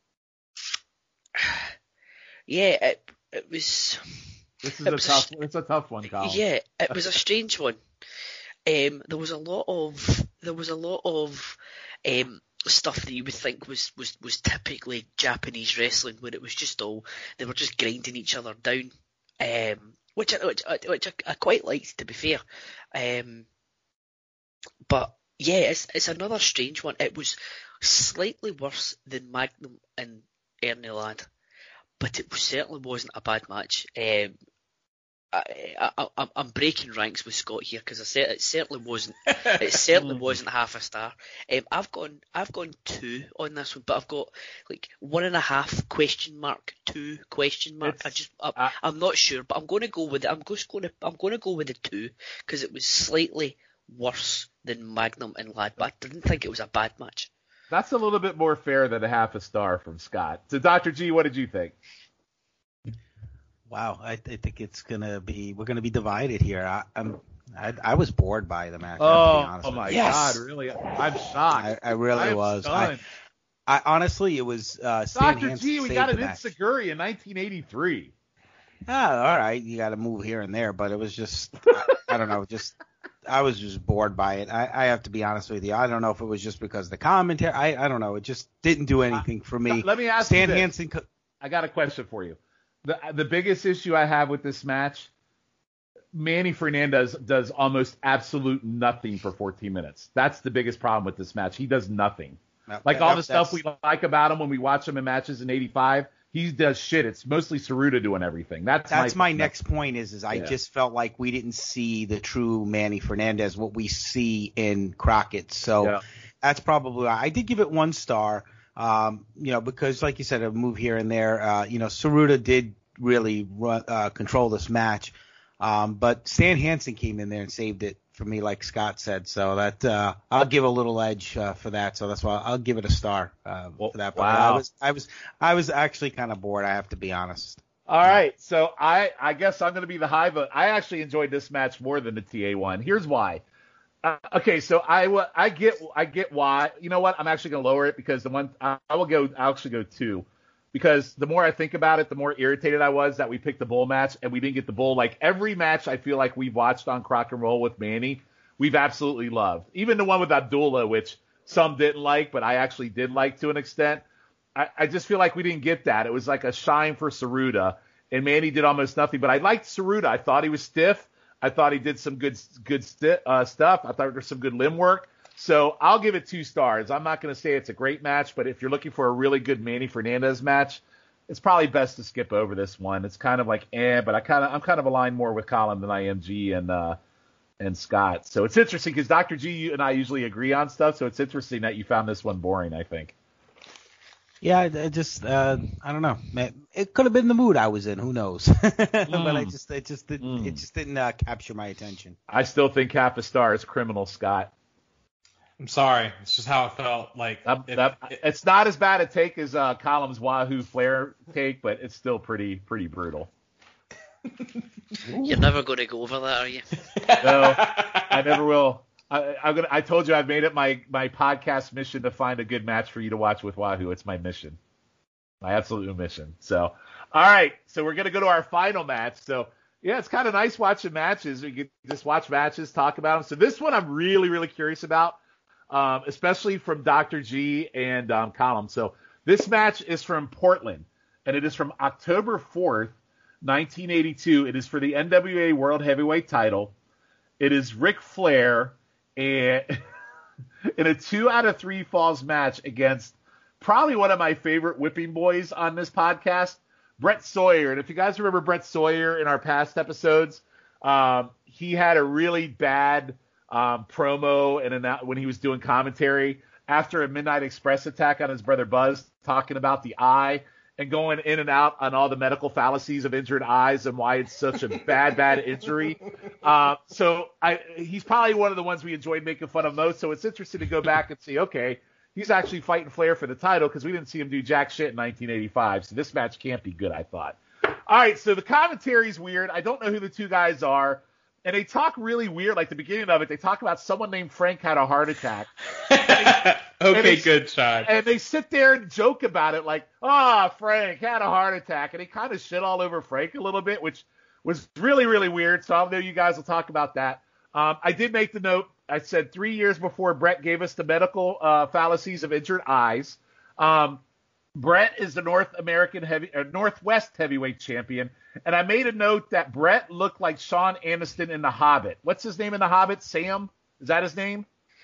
Speaker 4: It was.
Speaker 2: It's a tough one, Colin.
Speaker 4: Yeah, it was a strange one. There was a lot of stuff that you would think was typically Japanese wrestling, where it was just they were just grinding each other down, which I quite liked, to be fair. But yeah, it's another strange one. It was slightly worse than Magnum and Ernie Ladd, but it certainly wasn't a bad match. I'm breaking ranks with Scott here because it certainly wasn't. It certainly wasn't half a star. I've gone 2 on this one, but I've got like 1.5 question mark, 2 question mark. I'm not sure, but I'm going to go with it. I'm going to go with the 2 because it was slightly worse than Magnum and Ladd, but I didn't think it was a bad match.
Speaker 2: That's a little bit more fair than a half a star from Scott. So, Dr. G, what did you think?
Speaker 3: Wow, I think we're gonna be divided here. I was bored by the match.
Speaker 2: Oh my God, really? I'm shocked.
Speaker 3: I really was. I honestly, it was Stan
Speaker 2: Dr.
Speaker 3: Hansen
Speaker 2: G. We got an Itsuguri in 1983.
Speaker 3: All right, you got to move here and there, but it was just I don't know, I was just bored by it. I have to be honest with you. I don't know if it was just because of the commentary. I don't know. It just didn't do anything for me.
Speaker 2: Let me ask
Speaker 3: Stan
Speaker 2: you this.
Speaker 3: Hansen.
Speaker 2: I got a question for you. The biggest issue I have with this match, Manny Fernandez does almost absolute nothing for 14 minutes. That's the biggest problem with this match. He does nothing. All the stuff we like about him when we watch him in matches in 85, he does shit. It's mostly Saruta doing everything. That's my
Speaker 3: next point is I just felt like we didn't see the true Manny Fernandez, what we see in Crockett. So that's probably why. I did give it 1 star. Because like you said, a move here and there, Saruta did really control this match. But Stan Hansen came in there and saved it for me, like Scott said. So that, I'll give a little edge, for that. So that's why I'll give it a star, for that. But
Speaker 2: wow.
Speaker 3: I was actually kind of bored. I have to be honest.
Speaker 2: All right. So I guess I'm going to be the high vote. I actually enjoyed this match more than the TA one. Here's why. Okay, so I get why. You know what? I'm actually going to lower it because I'll actually go 2, because the more I think about it, the more irritated I was that we picked the Bull match and we didn't get the Bull. Like every match I feel like we've watched on Crock and Roll with Manny, we've absolutely loved. Even the one with Abdullah, which some didn't like, but I actually did like to an extent. I just feel like we didn't get that. It was like a shine for Saruta, and Manny did almost nothing. But I liked Saruta. I thought he was stiff. I thought he did some good stuff. I thought there was some good limb work. So I'll give it 2 stars. I'm not going to say it's a great match, but if you're looking for a really good Manny Fernandez match, it's probably best to skip over this one. It's kind of like but I'm kind of aligned more with Colin than I am G and Scott. So it's interesting because Dr. G and I usually agree on stuff, so it's interesting that you found this one boring, I think.
Speaker 3: Yeah, it just I don't know. It could have been the mood I was in. Who knows? But it just didn't capture my attention.
Speaker 2: I still think half a star is criminal, Scott.
Speaker 5: I'm sorry. It's just how it felt. Like
Speaker 2: it's not as bad a take as Column's Wahoo Flair take, but it's still pretty brutal.
Speaker 4: You're never going to go over that, are you?
Speaker 2: No, I never will. I told you I've made it my podcast mission to find a good match for you to watch with Wahoo. It's my mission, my absolute mission. So, all right. So we're gonna go to our final match. So yeah, it's kind of nice watching matches. We can just watch matches, talk about them. So this one I'm really, really curious about, especially from Dr. G and Column. So this match is from Portland, and it is from October 4th, 1982. It is for the NWA World Heavyweight Title. It is Ric Flair and in a 2 out of 3 falls match against probably one of my favorite whipping boys on this podcast, Brett Sawyer. And if you guys remember Brett Sawyer in our past episodes, he had a really bad promo when he was doing commentary after a Midnight Express attack on his brother Buzz, talking about the eye and going in and out on all the medical fallacies of injured eyes and why it's such a bad injury. So he's probably one of the ones we enjoyed making fun of most. So it's interesting to go back and see, okay, he's actually fighting Flair for the title because we didn't see him do jack shit in 1985. So this match can't be good, I thought. All right, so the commentary's weird. I don't know who the two guys are. And they talk really weird. Like the beginning of it, they talk about someone named Frank had a heart attack.
Speaker 5: Good shot.
Speaker 2: And they sit there and joke about it like, Frank had a heart attack. And they kind of shit all over Frank a little bit, which was really, really weird. So I know you guys will talk about that. I did make the note. I said 3 years before Brett gave us the medical fallacies of injured eyes. Brett is the Northwest heavyweight champion. And I made a note that Brett looked like Sean Aniston in The Hobbit. What's his name in The Hobbit? Sam? Is that his name?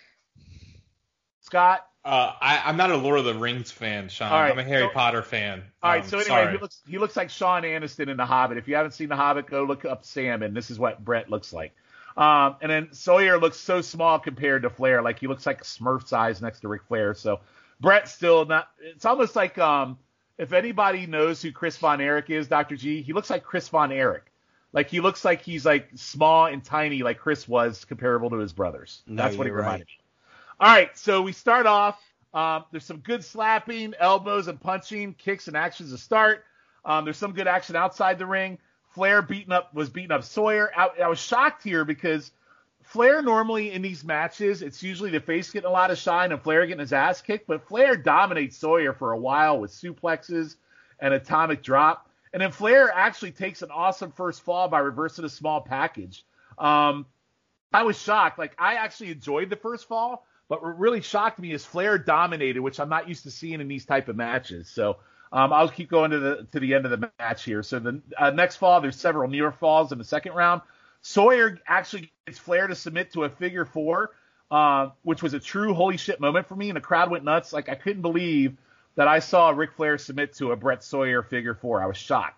Speaker 2: Scott?
Speaker 5: I'm not a Lord of the Rings fan, Sean.
Speaker 2: Right,
Speaker 5: I'm a Harry Potter fan.
Speaker 2: All right, so anyway, he looks like Sean Aniston in The Hobbit. If you haven't seen The Hobbit, go look up Sam, and this is what Brett looks like. And then Sawyer looks so small compared to Flair. Like, he looks like Smurf size next to Ric Flair. So Brett's still not – it's almost like if anybody knows who Chris Von Erich is, Dr. G, he looks like Chris Von Erich. Like, he looks like he's, like, small and tiny like Chris was, comparable to his brothers. That's what he reminded me. All right, so we start off. There's some good slapping, elbows and punching, kicks and actions to start. There's some good action outside the ring. Flair was beating up Sawyer. I was shocked here because Flair normally in these matches, it's usually the face getting a lot of shine and Flair getting his ass kicked, but Flair dominates Sawyer for a while with suplexes and atomic drop. And then Flair actually takes an awesome first fall by reversing a small package. I was shocked. Like, I actually enjoyed the first fall, but what really shocked me is Flair dominated, which I'm not used to seeing in these type of matches. So I'll keep going to the end of the match here. So the next fall, there's several near falls in the second round. Sawyer actually gets Flair to submit to a figure four, which was a true holy shit moment for me, and the crowd went nuts. Like, I couldn't believe that I saw Ric Flair submit to a Brett Sawyer figure four. I was shocked.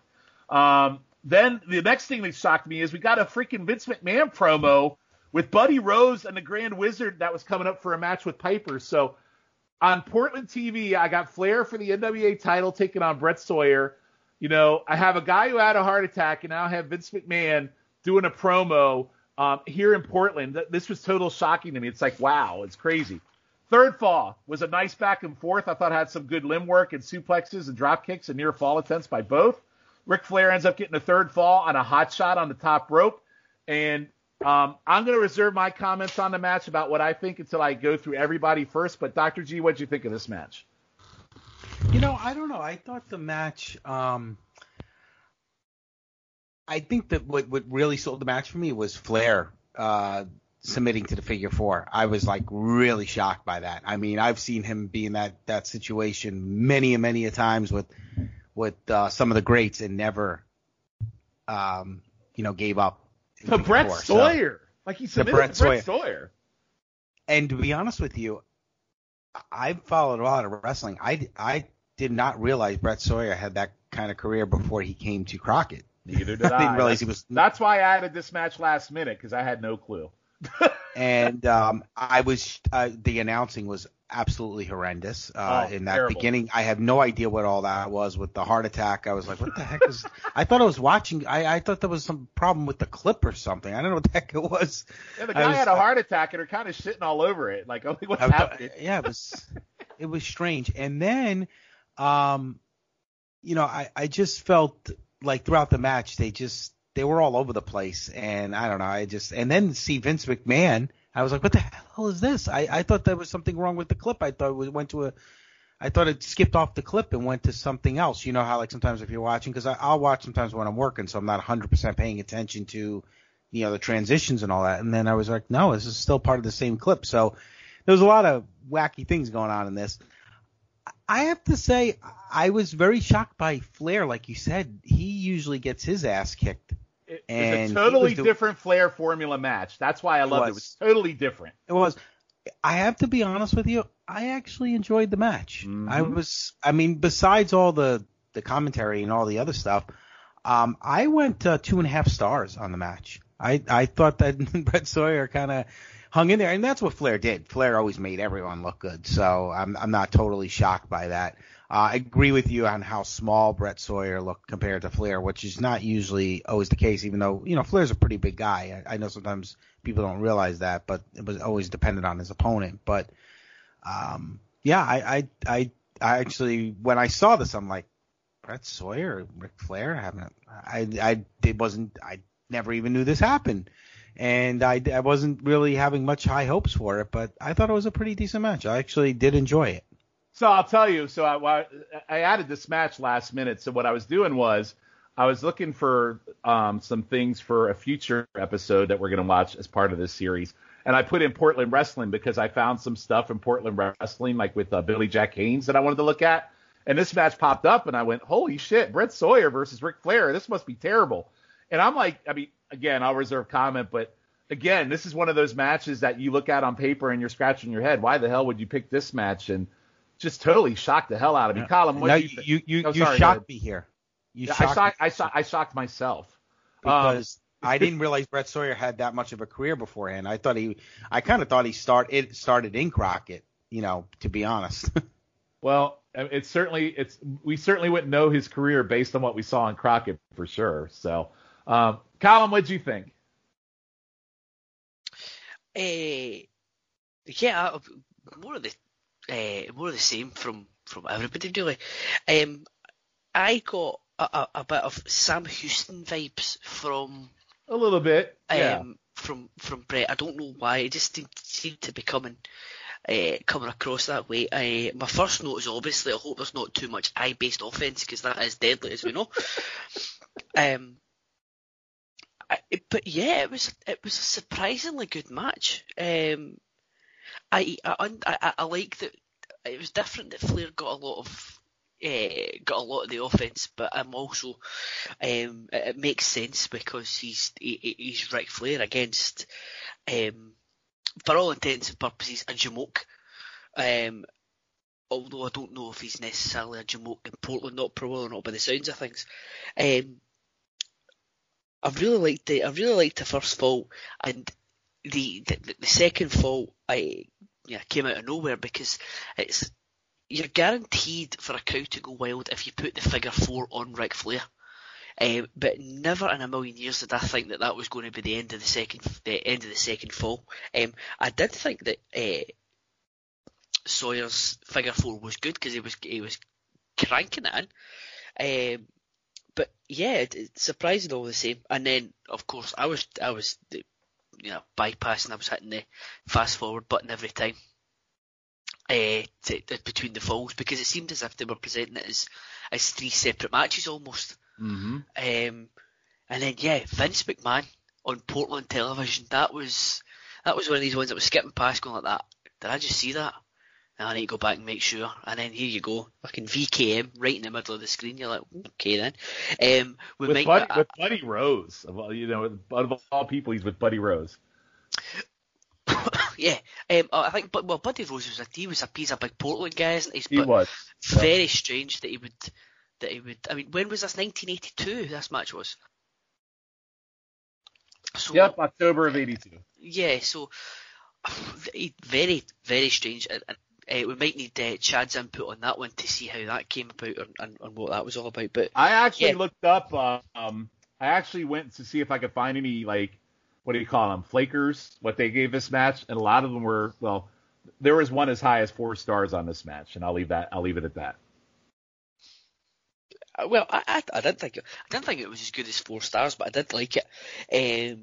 Speaker 2: Then the next thing that shocked me is we got a freaking Vince McMahon promo with Buddy Rose and the Grand Wizard that was coming up for a match with Piper. So on Portland TV, I got Flair for the NWA title taking on Brett Sawyer. You know, I have a guy who had a heart attack, and now I have Vince McMahon doing a promo here in Portland. This was total shocking to me. It's like, wow, it's crazy. Third fall was a nice back and forth. I thought had some good limb work and suplexes and drop kicks and near fall attempts by both. Ric Flair ends up getting a third fall on a hot shot on the top rope. And I'm going to reserve my comments on the match about what I think until I go through everybody first. But Dr. G, what'd you think of this match?
Speaker 3: You know, I don't know. I thought the match, I think that what really sold the match for me was Flair submitting to the figure four. I was like really shocked by that. I mean, I've seen him be in that situation many and many a times with some of the greats and never, gave up.
Speaker 2: To Brett Sawyer. Like, he submitted to Brett Sawyer.
Speaker 3: And to be honest with you, I've followed a lot of wrestling. I did not realize Brett Sawyer had that kind of career before he came to Crockett.
Speaker 2: Neither did I.
Speaker 3: I didn't realize he was.
Speaker 2: That's why I added this match last minute, because I had no clue.
Speaker 3: And the announcing was absolutely horrendous. In that
Speaker 2: terrible.
Speaker 3: beginning, I had no idea what all that was with the heart attack. I was like, what the heck is, I thought I was watching, I thought there was some problem with the clip or something. I don't know what the heck it was.
Speaker 2: Yeah, the guy had a heart attack and are kind of shitting all over it. Like, what's happening?
Speaker 3: Yeah, it was strange. And then, I just felt like throughout the match, they were all over the place, and I don't know. And then see Vince McMahon, I was like, what the hell is this? I thought there was something wrong with the clip. I thought it skipped off the clip and went to something else. You know how like sometimes if you're watching, because I'll watch sometimes when I'm working, so I'm not 100% paying attention to, the transitions and all that. And then I was like, no, this is still part of the same clip. So there was a lot of wacky things going on in this. I have to say, I was very shocked by Flair. Like you said, he usually gets his ass kicked.
Speaker 2: It's a totally different Flair formula match. That's why I loved it. It was totally different.
Speaker 3: It was. I have to be honest with you. I actually enjoyed the match.
Speaker 2: Mm-hmm.
Speaker 3: Besides all the commentary and all the other stuff, I went 2.5 stars on the match. I thought that Brett Sawyer kind of hung in there, and that's what Flair did. Flair always made everyone look good, so I'm not totally shocked by that. I agree with you on how small Brett Sawyer looked compared to Flair, which is not usually always the case, even though, Flair's a pretty big guy. I know sometimes people don't realize that, but it was always dependent on his opponent. But, I actually, when I saw this, I'm like, Brett Sawyer, Ric Flair? I never even knew this happened. And I wasn't really having much high hopes for it, but I thought it was a pretty decent match. I actually did enjoy it.
Speaker 2: So I'll tell you. So I added this match last minute. So what I was doing was I was looking for some things for a future episode that we're going to watch as part of this series. And I put in Portland Wrestling because I found some stuff in Portland Wrestling, like with Billy Jack Haynes, that I wanted to look at. And this match popped up, and I went, holy shit, Brett Sawyer versus Ric Flair. This must be terrible. And I'm like, again, I'll reserve comment, but again, this is one of those matches that you look at on paper and you're scratching your head. Why the hell would you pick this match? And just totally shocked the hell out of me. Colin, what do you think?
Speaker 3: You shocked me here.
Speaker 2: I shocked myself.
Speaker 3: Because I didn't realize Brett Sawyer had that much of a career beforehand. I kind of thought he started in Crockett, to be honest.
Speaker 2: Well, we certainly wouldn't know his career based on what we saw in Crockett for sure. So, Colin, what did you think?
Speaker 4: More of the same from everybody really. I got a bit of Sam Houston vibes from
Speaker 2: a little bit,
Speaker 4: from Brett. I don't know why. It just seemed to be coming across that way. My first note is obviously I hope there's not too much eye-based offense because that is deadly, as we know. But yeah, it was a surprisingly good match. I like that it was different that Flair got a lot of the offense, but I'm also it makes sense because he's Ric Flair against for all intents and purposes a jamoke. Although I don't know if he's necessarily a jamoke in Portland, not probably or not by the sounds of things. I really liked the first fall, and the second fall came out of nowhere because you're guaranteed for a crowd to go wild if you put the figure 4 on Ric Flair. But never in a million years did I think that was going to be the end of the second fall. I did think that Sawyer's figure 4 was good because he was cranking it in. But yeah, it's surprising all the same. And then of course I was bypassing. I was hitting the fast forward button every time between the falls because it seemed as if they were presenting it as 3 separate matches almost.
Speaker 2: Mm-hmm.
Speaker 4: And then Vince McMahon on Portland television. That was one of these ones that was skipping past, going like that. Did I just see that? And I need to go back and make sure. And then here you go, fucking VKM right in the middle of the screen. You're like, okay then.
Speaker 2: With Buddy Rose, of all people, he's with Buddy Rose.
Speaker 4: Yeah, I think, Buddy Rose he's a big Portland guy, isn't he?
Speaker 2: He was.
Speaker 4: Very strange that he would that he would. I mean, when was this? 1982. This match was. So,
Speaker 2: Yep, October of '82.
Speaker 4: Yeah, so very, very strange. And we might need Chad's input on that one to see how that came about and what that was all about. But
Speaker 2: I actually looked up. I actually went to see if I could find any, like, what do you call them, flakers, what they gave this match, and a lot of them were, well, there was one as high as 4 stars on this match, and I'll leave it at that.
Speaker 4: Well, I didn't think it was as good as 4 stars, but I did like it.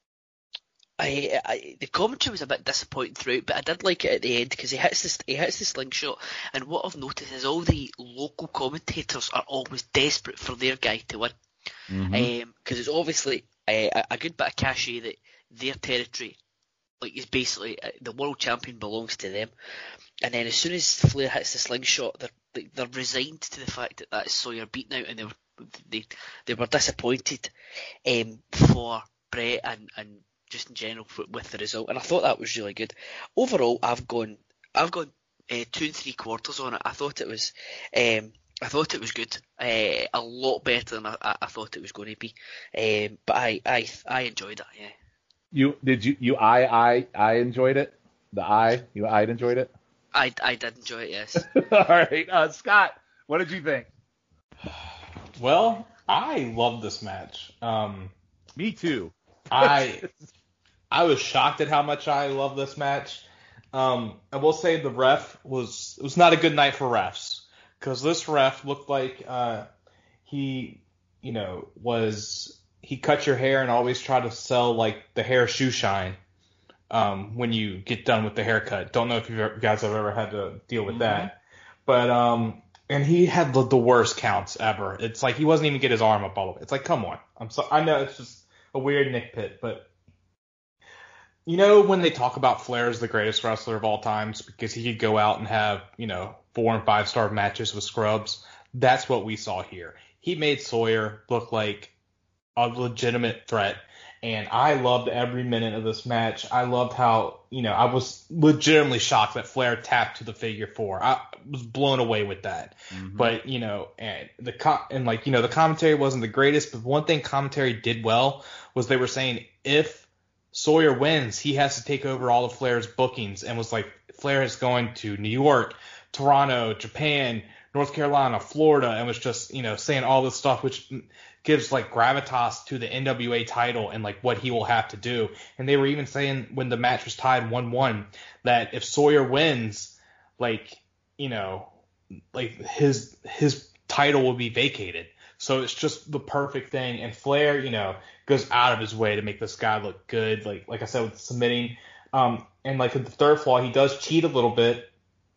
Speaker 4: The commentary was a bit disappointing throughout, but I did like it at the end because he hits the slingshot, and what I've noticed is all the local commentators are always desperate for their guy to win, because it's obviously a good bit of cachet that their territory, like, is basically the world champion belongs to them, and then as soon as Flair hits the slingshot, they're resigned to the fact that that's Sawyer beaten out, and they were disappointed for Brett and just in general with the result, and I thought that was really good. Overall, I've gone 2 3/4 on it. I thought it was good, a lot better than I thought it was going to be, but I enjoyed it. Yeah.
Speaker 2: I enjoyed it. I enjoyed it.
Speaker 4: I did enjoy it. Yes.
Speaker 2: All right, Scott, what did you think?
Speaker 5: Well, I love this match.
Speaker 2: Me too.
Speaker 5: I was shocked at how much I love this match. I will say the ref was not a good night for refs, because this ref looked like he cut your hair and always tried to sell, like, the hair shoe shine when you get done with the haircut. Don't know if you guys have ever had to deal with that, but and he had the worst counts ever. It's like he wasn't even get his arm up all the way. It's like, come on. I know it's just a weird nitpick, but when they talk about Flair as the greatest wrestler of all times because he could go out and have 4 and 5 star matches with scrubs, that's what we saw here. He made Sawyer look like a legitimate threat, and I loved every minute of this match. I loved how I was legitimately shocked that Flair tapped to the figure 4. I was blown away with that. But and the commentary wasn't the greatest, but one thing commentary did well was they were saying if Sawyer wins, he has to take over all of Flair's bookings, and was like, Flair is going to New York, Toronto, Japan, North Carolina, Florida, and was just, saying all this stuff, which gives, like, gravitas to the NWA title and, like, what he will have to do. And they were even saying when the match was tied 1-1 that if Sawyer wins, like, his title will be vacated. So it's just the perfect thing. And Flair, goes out of his way to make this guy look good. Like I said, with submitting. And like with the third flaw, he does cheat a little bit,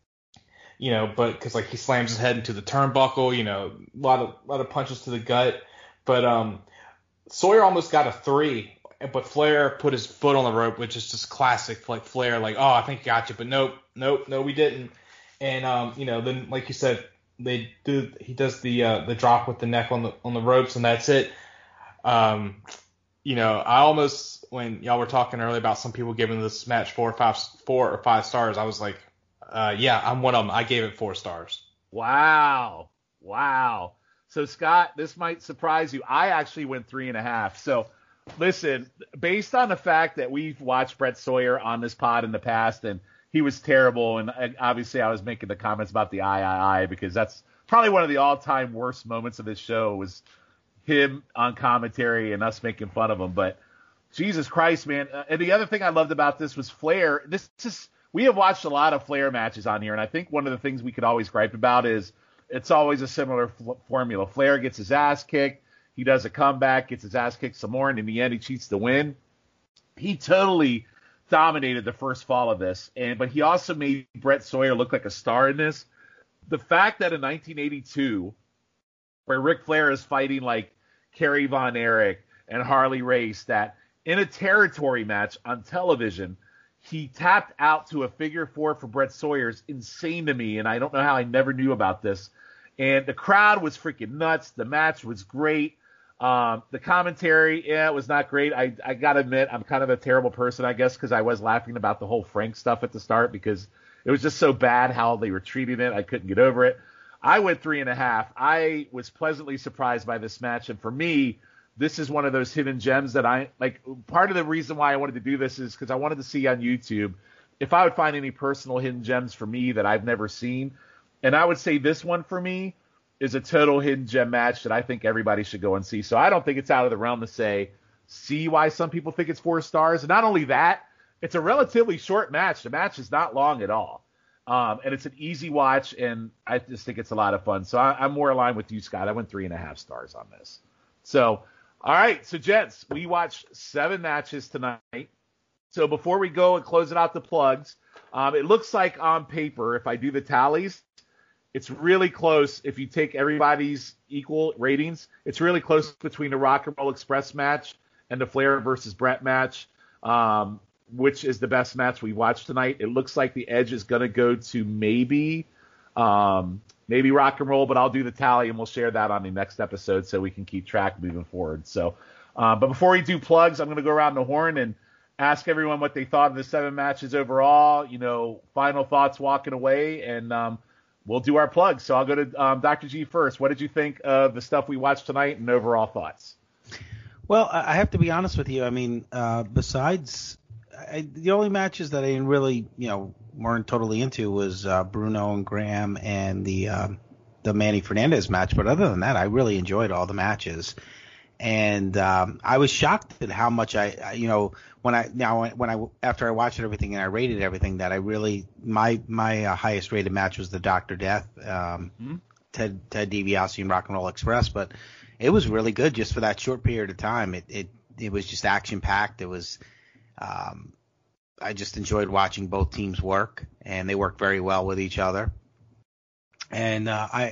Speaker 5: but because, like, he slams his head into the turnbuckle, a lot of punches to the gut. But Sawyer almost got a 3, but Flair put his foot on the rope, which is just classic, like Flair, like, oh, I think I got you, but nope, we didn't. And then, like you said, he does the drop with the neck on the ropes, and that's it. I almost, when y'all were talking earlier about some people giving this match 4 or 5 stars, I was like, yeah, I'm one of them. I gave it 4 stars.
Speaker 2: Wow. So, Scott, this might surprise you. I actually went 3.5. So, listen, based on the fact that we've watched Brett Sawyer on this pod in the past, and he was terrible, and obviously I was making the comments about the I, because that's probably one of the all-time worst moments of this show was him on commentary and us making fun of him. But Jesus Christ, man. And the other thing I loved about this was Flair. We have watched a lot of Flair matches on here, and I think one of the things we could always gripe about is it's always a similar formula. Flair gets his ass kicked. He does a comeback, gets his ass kicked some more, and in the end he cheats to win. He totally dominated the first fall of this, but he also made Brett Sawyer look like a star in this. The fact that in 1982, where Ric Flair is fighting like Kerry Von Erich and Harley Race, that in a territory match on television, he tapped out to a figure 4 for Brett Sawyer is insane to me, and I don't know how I never knew about this. And the crowd was freaking nuts. The match was great. The commentary, it was not great. I got to admit, I'm kind of a terrible person, I guess, because I was laughing about the whole Frank stuff at the start because it was just so bad how they were treating it. I couldn't get over it. I went 3.5. I was pleasantly surprised by this match, and for me, this is one of those hidden gems that I like. Part of the reason why I wanted to do this is because I wanted to see on YouTube if I would find any personal hidden gems for me that I've never seen. And I would say this one for me is a total hidden gem match that I think everybody should go and see. So I don't think it's out of the realm to see why some people think it's 4 stars. And not only that, it's a relatively short match. The match is not long at all. And it's an easy watch, and I just think it's a lot of fun. So I'm more aligned with you, Scott. I went 3.5 stars on this. So, all right. So, gents, we watched 7 matches tonight. So before we go and close it out the plugs, it looks like on paper, if I do the tallies, it's really close. If you take everybody's equal ratings, it's really close between the Rock and Roll Express match and the Flair versus Brett match, which is the best match we watched tonight. It looks like the edge is going to go to maybe Rock and Roll, but I'll do the tally and we'll share that on the next episode so we can keep track moving forward. So, but before we do plugs, I'm going to go around the horn and ask everyone what they thought of the 7 matches overall, final thoughts walking away, and we'll do our plugs. So I'll go to Dr. G first. What did you think of the stuff we watched tonight and overall thoughts?
Speaker 3: Well, I have to be honest with you. I mean, besides the only matches that I didn't really, weren't totally into was Bruno and Graham and the Manny Fernandez match. But other than that, I really enjoyed all the matches. And I was shocked at how much after I watched everything and I rated everything, that I really my highest rated match was the Dr. Death, Ted DiBiase and Rock and Roll Express, but it was really good just for that short period of time. It was just action packed. It was I just enjoyed watching both teams work, and they worked very well with each other. And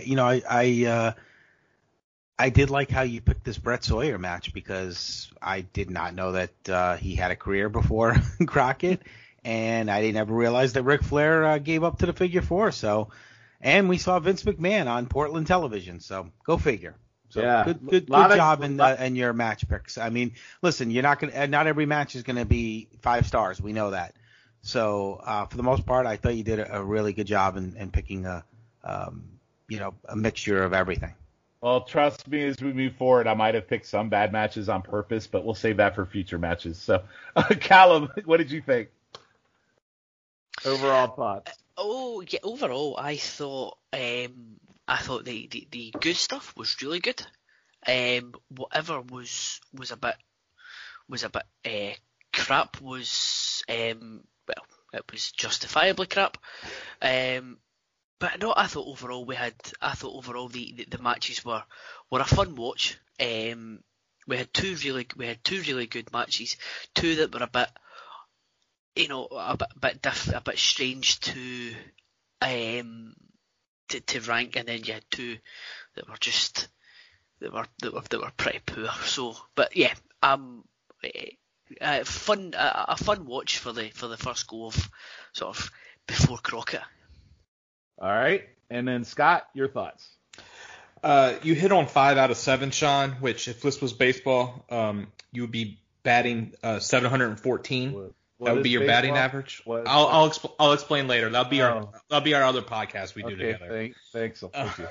Speaker 3: I did like how you picked this Brett Sawyer match, because I did not know that he had a career before Crockett, and I didn't ever realize that Ric Flair gave up to the figure 4. So, and we saw Vince McMahon on Portland television. So go figure. So
Speaker 2: yeah.
Speaker 3: good job in your match picks. I mean, listen, not every match is gonna be 5 stars. We know that. So for the most part, I thought you did a really good job in picking a mixture of everything.
Speaker 2: Well, trust me, as we move forward, I might have picked some bad matches on purpose, but we'll save that for future matches. So, Callum, what did you think? Overall thoughts?
Speaker 4: Overall, I thought the good stuff was really good. Whatever was a bit crap was it was justifiably crap. But no, I thought overall the matches were a fun watch. We had two really good matches, 2 that were a bit a bit strange to rank, and then you had 2 that were just that were pretty poor. So, but yeah, a fun watch for the first go of sort of before Crockett.
Speaker 2: All right. And then, Scott, your thoughts?
Speaker 5: You hit on 5 out of 7, Sean, which if this was baseball, you would be batting 714. That would be your batting average. I'll explain later. That'll be our other podcast we do together.
Speaker 2: Thanks.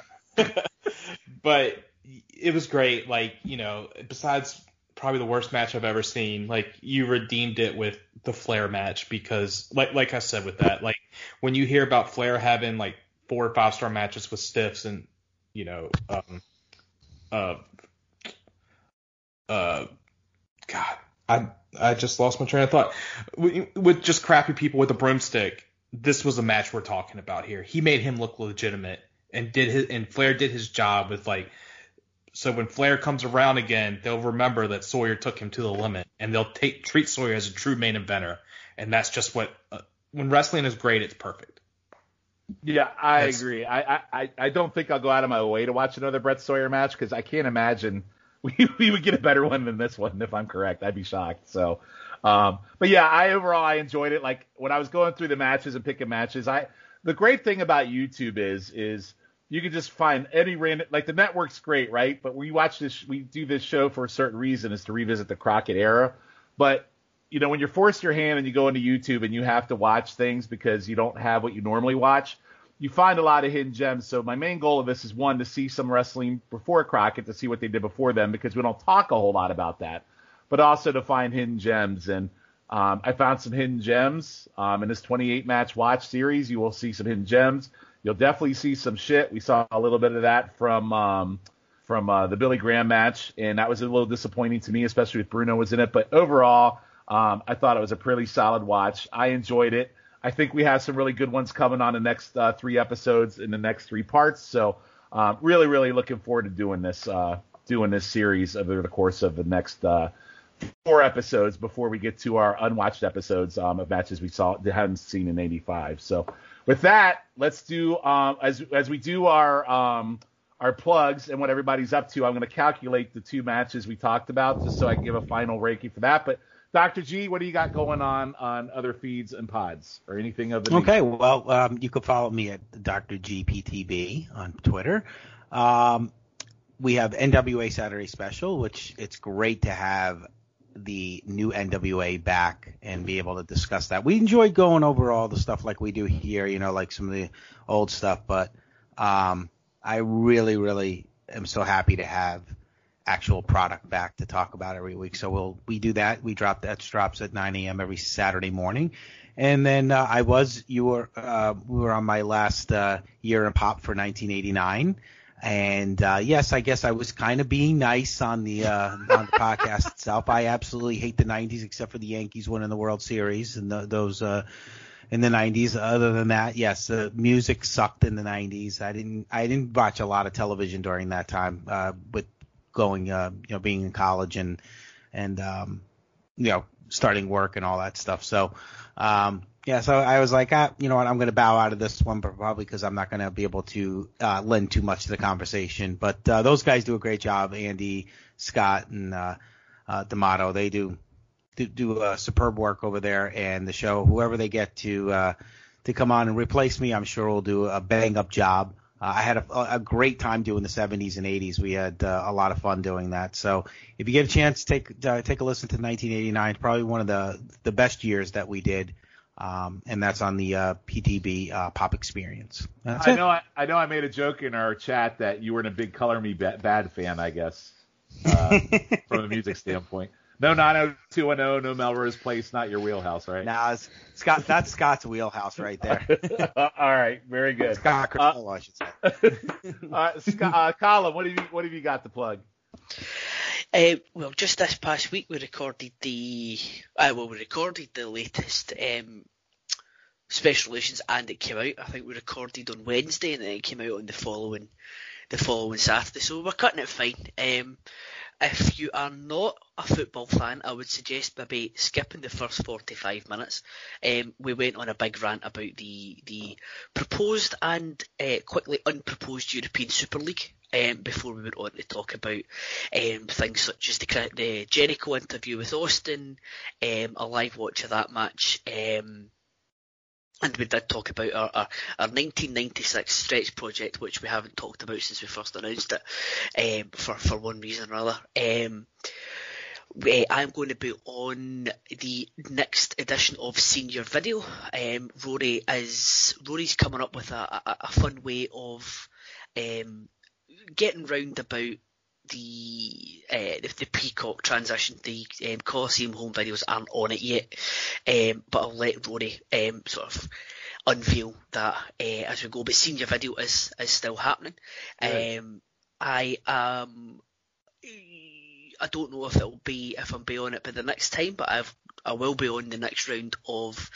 Speaker 5: But it was great. Besides probably the worst match I've ever seen, you redeemed it with the Flair match, because like I said with that, when you hear about Flair having 4 or 5 star matches with stiffs and God, I just lost my train of thought. With just crappy people with a broomstick, this was a match we're talking about here. He made him look legitimate, and Flair did his job with so when Flair comes around again, they'll remember that Sawyer took him to the limit, and they'll treat Sawyer as a true main eventer. And that's just what when wrestling is great, it's perfect.
Speaker 2: Yeah, I agree. I don't think I'll go out of my way to watch another Brett Sawyer match, because I can't imagine we would get a better one than this one, if I'm correct. I'd be shocked. So, but yeah, I enjoyed it. When I was going through the matches and picking matches, the great thing about YouTube is you can just find any random, the network's great, right? But we do this show for a certain reason, is to revisit the Crockett era. But, when you're forced your hand and you go into YouTube and you have to watch things because you don't have what you normally watch, you find a lot of hidden gems. So my main goal of this is, one, to see some wrestling before Crockett, to see what they did before them, because we don't talk a whole lot about that, but also to find hidden gems. And I found some hidden gems in this 28-match watch series. You will see some hidden gems. You'll definitely see some shit. We saw a little bit of that from the Billy Graham match, and that was a little disappointing to me, especially if Bruno was in it. But overall, I thought it was a pretty solid watch. I enjoyed it. I think we have some really good ones coming on the next 3 episodes in the next 3 parts. So really, really looking forward to doing this series over the course of the next 4 episodes before we get to our unwatched episodes of matches we hadn't seen in '85. So with that, let's do as we do our plugs and what everybody's up to. I'm going to calculate the 2 matches we talked about just so I can give a final ranking for that. But Dr. G, what do you got going on other feeds and pods or anything of the nature?
Speaker 3: Okay, well, you can follow me at Dr. GPTB on Twitter. We have NWA Saturday Special, which it's great to have the new NWA back and be able to discuss that. We enjoy going over all the stuff like we do here, like some of the old stuff, but I really, really am so happy to have actual product back to talk about every week. So we do that. We drops at 9 a.m. every Saturday morning. And then we were on my last year in pop for 1989. And yes, I guess I was kind of being nice on the podcast itself. I absolutely hate the 90s, except for the Yankees winning the World Series and those in the 90s. Other than that, yes, the music sucked in the 90s. I didn't watch a lot of television during that time, with going, being in college and starting work and all that stuff. So, so I was like, you know what, I'm going to bow out of this one, probably because I'm not going to be able to lend too much to the conversation. But those guys do a great job. Andy, Scott, and D'Amato, they do superb work over there. And the show, whoever they get to come on and replace me, I'm sure will do a bang up job. I had a great time doing the 70s and 80s. We had a lot of fun doing that. So if you get a chance, take a listen to 1989. It's probably one of the best years that we did. And that's on the PTB Pop Experience.
Speaker 2: I know I made a joke in our chat that you weren't a big Color Me Bad fan, I guess, from a music standpoint. No 90210, no Melrose Place, not your wheelhouse, right?
Speaker 3: Nah, Scott, that's Scott's wheelhouse right there.
Speaker 2: All right, very good.
Speaker 3: Scott Criswell, I should say.
Speaker 2: Colin, what have you got to plug?
Speaker 4: Well, just this past week we recorded the latest Special Editions, and it came out. I think we recorded on Wednesday, and then it came out on the following Saturday. So we're cutting it fine. If you are not a football fan, I would suggest maybe skipping the first 45 minutes. We went on a big rant about the proposed and quickly unproposed European Super League. Before we went on to talk about things such as the Jericho interview with Austin, a live watch of that match, and we did talk about our 1996 stretch project, which we haven't talked about since we first announced it, for one reason or other. I'm going to be on the next edition of Senior Video. Rory's coming up with a fun way of getting round about the Peacock transition. The Coliseum home videos aren't on it yet, but I'll let Rory sort of unveil that as we go. But Senior Video is still happening. Right. I don't know if I'm be on it by the next time, but I will be on the next round of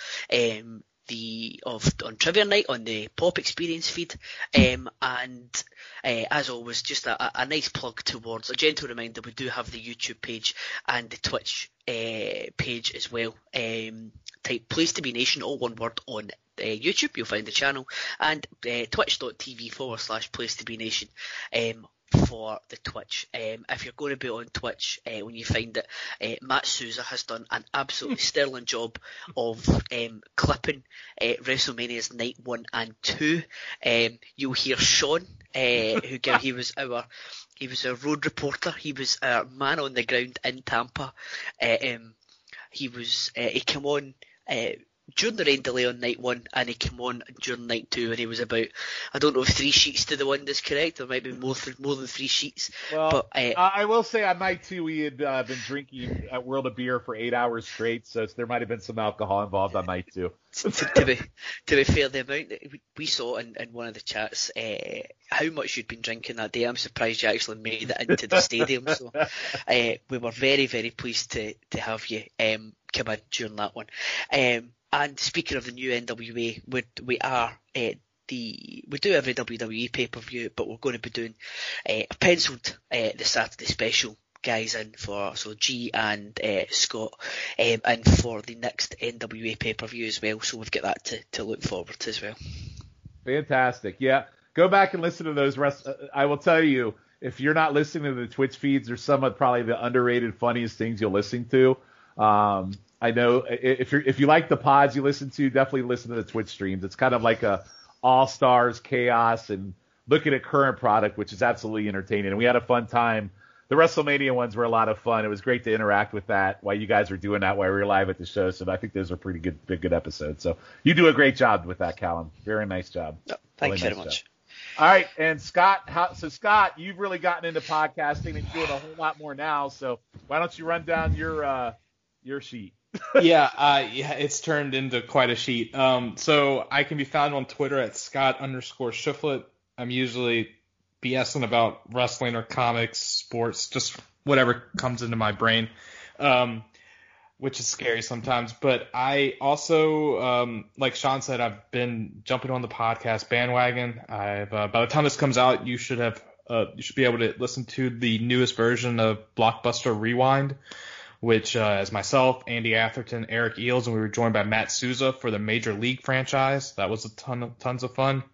Speaker 4: on Trivia Night on the Pop Experience feed, and as always, just a nice plug towards a gentle reminder, we do have the YouTube page and the Twitch page as well. Type Place to Be Nation, all one word, on YouTube, you'll find the channel, and twitch.tv/Place to Be Nation for the Twitch. If you're going to be on Twitch, when you find it, Matt Souza has done an absolutely sterling job of clipping WrestleMania's Night 1 and 2. You'll hear Sean, he was our road reporter. He was our man on the ground in Tampa. He came on during the rain delay on night 1, and he came on during night 2, and he was about, I don't know if 3 sheets to the wind is correct, there might be more than 3 sheets.
Speaker 2: Well,
Speaker 4: but
Speaker 2: I will say on night 2 we had been drinking at World of Beer for 8 hours straight, so there might have been some alcohol involved on night 2.
Speaker 4: to be fair, the amount that we saw in one of the chats, how much you'd been drinking that day, I'm surprised you actually made it into the stadium. So we were very, very pleased to have you come in during that one. And speaking of the new NWA, we do every WWE pay-per-view, but we're going to be doing a penciled the Saturday special guys in for, so G and Scott, and for the next NWA pay-per-view as well, so we've got that to look forward to as well.
Speaker 2: Fantastic. Yeah, go back and listen to those I will tell you, if you're not listening to the Twitch feeds, they're some of probably the underrated, funniest things you'll listen to. I know if you like the pods you listen to, definitely listen to the Twitch streams. It's kind of like a all-stars chaos and looking at current product, which is absolutely entertaining. And we had a fun time. The WrestleMania ones were a lot of fun. It was great to interact with that while you guys were doing that while we were live at the show. So I think those are pretty good episodes. So you do a great job with that, Callum. Very nice job.
Speaker 4: Oh, thank you very much.
Speaker 2: All right, and Scott, Scott, you've really gotten into podcasting and doing a whole lot more now. So why don't you run down your sheet?
Speaker 5: Yeah, it's turned into quite a sheet. So I can be found on Twitter at Scott_Shiflett. I'm usually BSing about wrestling or comics, sports, just whatever comes into my brain, which is scary sometimes. But I also, like Sean said, I've been jumping on the podcast bandwagon. By the time this comes out, you should be able to listen to the newest version of Blockbuster Rewind, which is myself, Andy Atherton, Eric Eels, and we were joined by Matt Souza for the Major League franchise. That was tons of fun.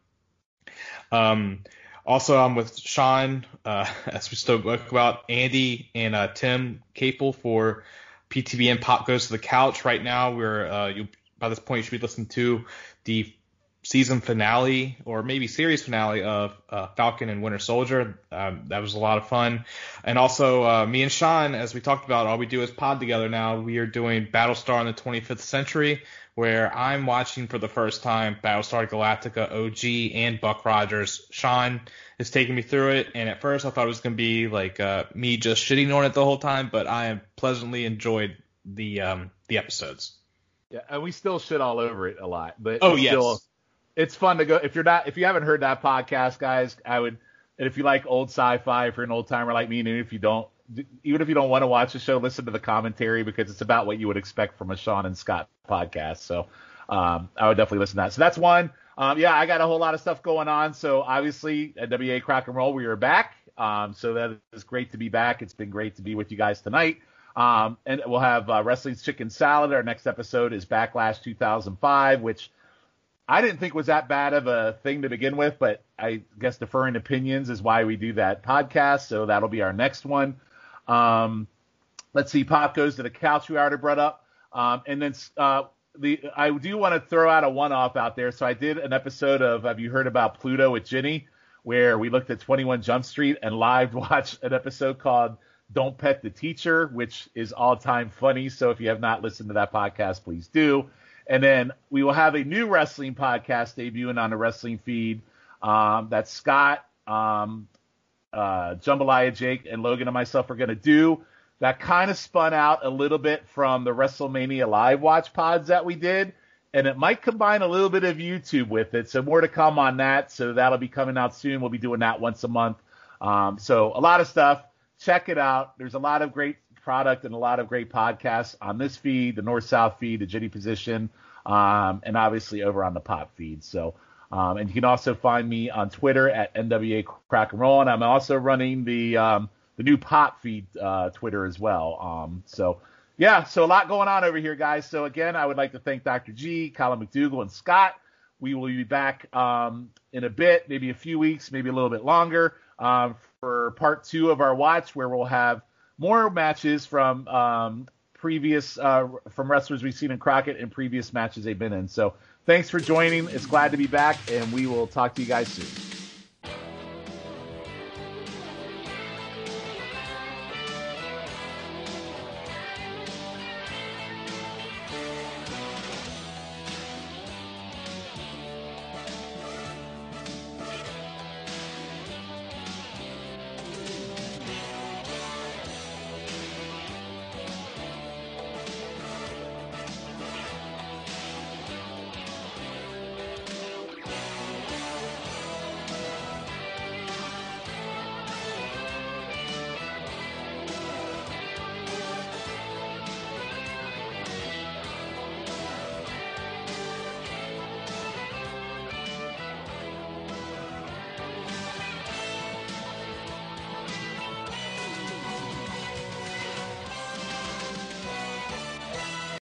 Speaker 5: Also, I'm with Sean, as we spoke about, Andy and Tim Capel for PTBN Pop Goes to the Couch. Right now, by this point, you should be listening to the season finale, or maybe series finale of Falcon and Winter Soldier. That was a lot of fun. And also, me and Sean, as we talked about, all we do is pod together now. We are doing Battlestar in the 25th Century, where I'm watching for the first time Battlestar Galactica OG and Buck Rogers. Sean is taking me through it, and at first I thought it was going to be like me just shitting on it the whole time, but I have pleasantly enjoyed the episodes.
Speaker 2: Yeah, and we still shit all over it a lot, but it's fun to go. If you haven't heard that podcast, guys, and if you like old sci-fi, if you're an old timer like me, and even if you don't want to watch the show, listen to the commentary, because it's about what you would expect from a Sean and Scott podcast. So I would definitely listen to that. So that's one. I got a whole lot of stuff going on. So obviously at WA Crack and Roll, we are back. So that is great to be back. It's been great to be with you guys tonight. And we'll have Wrestling's Chicken Salad. Our next episode is Backlash 2005, which I didn't think was that bad of a thing to begin with, but I guess deferring opinions is why we do that podcast. So that'll be our next one. Let's see, Pop Goes to the Couch, we already brought up. And then I do want to throw out a one-off out there. So I did an episode of Have You Heard About Pluto with Ginny, where we looked at 21 Jump Street and live watched an episode called Don't Pet the Teacher, which is all-time funny. So if you have not listened to that podcast, please do. And then we will have a new wrestling podcast debuting on the wrestling feed. That Scott, Jambalaya Jake, and Logan and myself are going to do. That kind of spun out a little bit from the WrestleMania live watch pods that we did. And it might combine a little bit of YouTube with it. So more to come on that. So that'll be coming out soon. We'll be doing that once a month. So a lot of stuff. Check it out. There's a lot of great product and a lot of great podcasts on this feed, the North-South feed, the Ginny Position, and obviously over on the Pop feed. So, and you can also find me on Twitter at NWA Crack and Roll, and I'm also running the new Pop feed Twitter as well. So a lot going on over here, guys. So again, I would like to thank Dr. G, Colin McDougall, and Scott. We will be back in a bit, maybe a few weeks, maybe a little bit longer, for part 2 of our watch, where we'll have more matches from previous from wrestlers we've seen in Crockett and previous matches they've been in. So thanks for joining. It's glad to be back, and we will talk to you guys soon.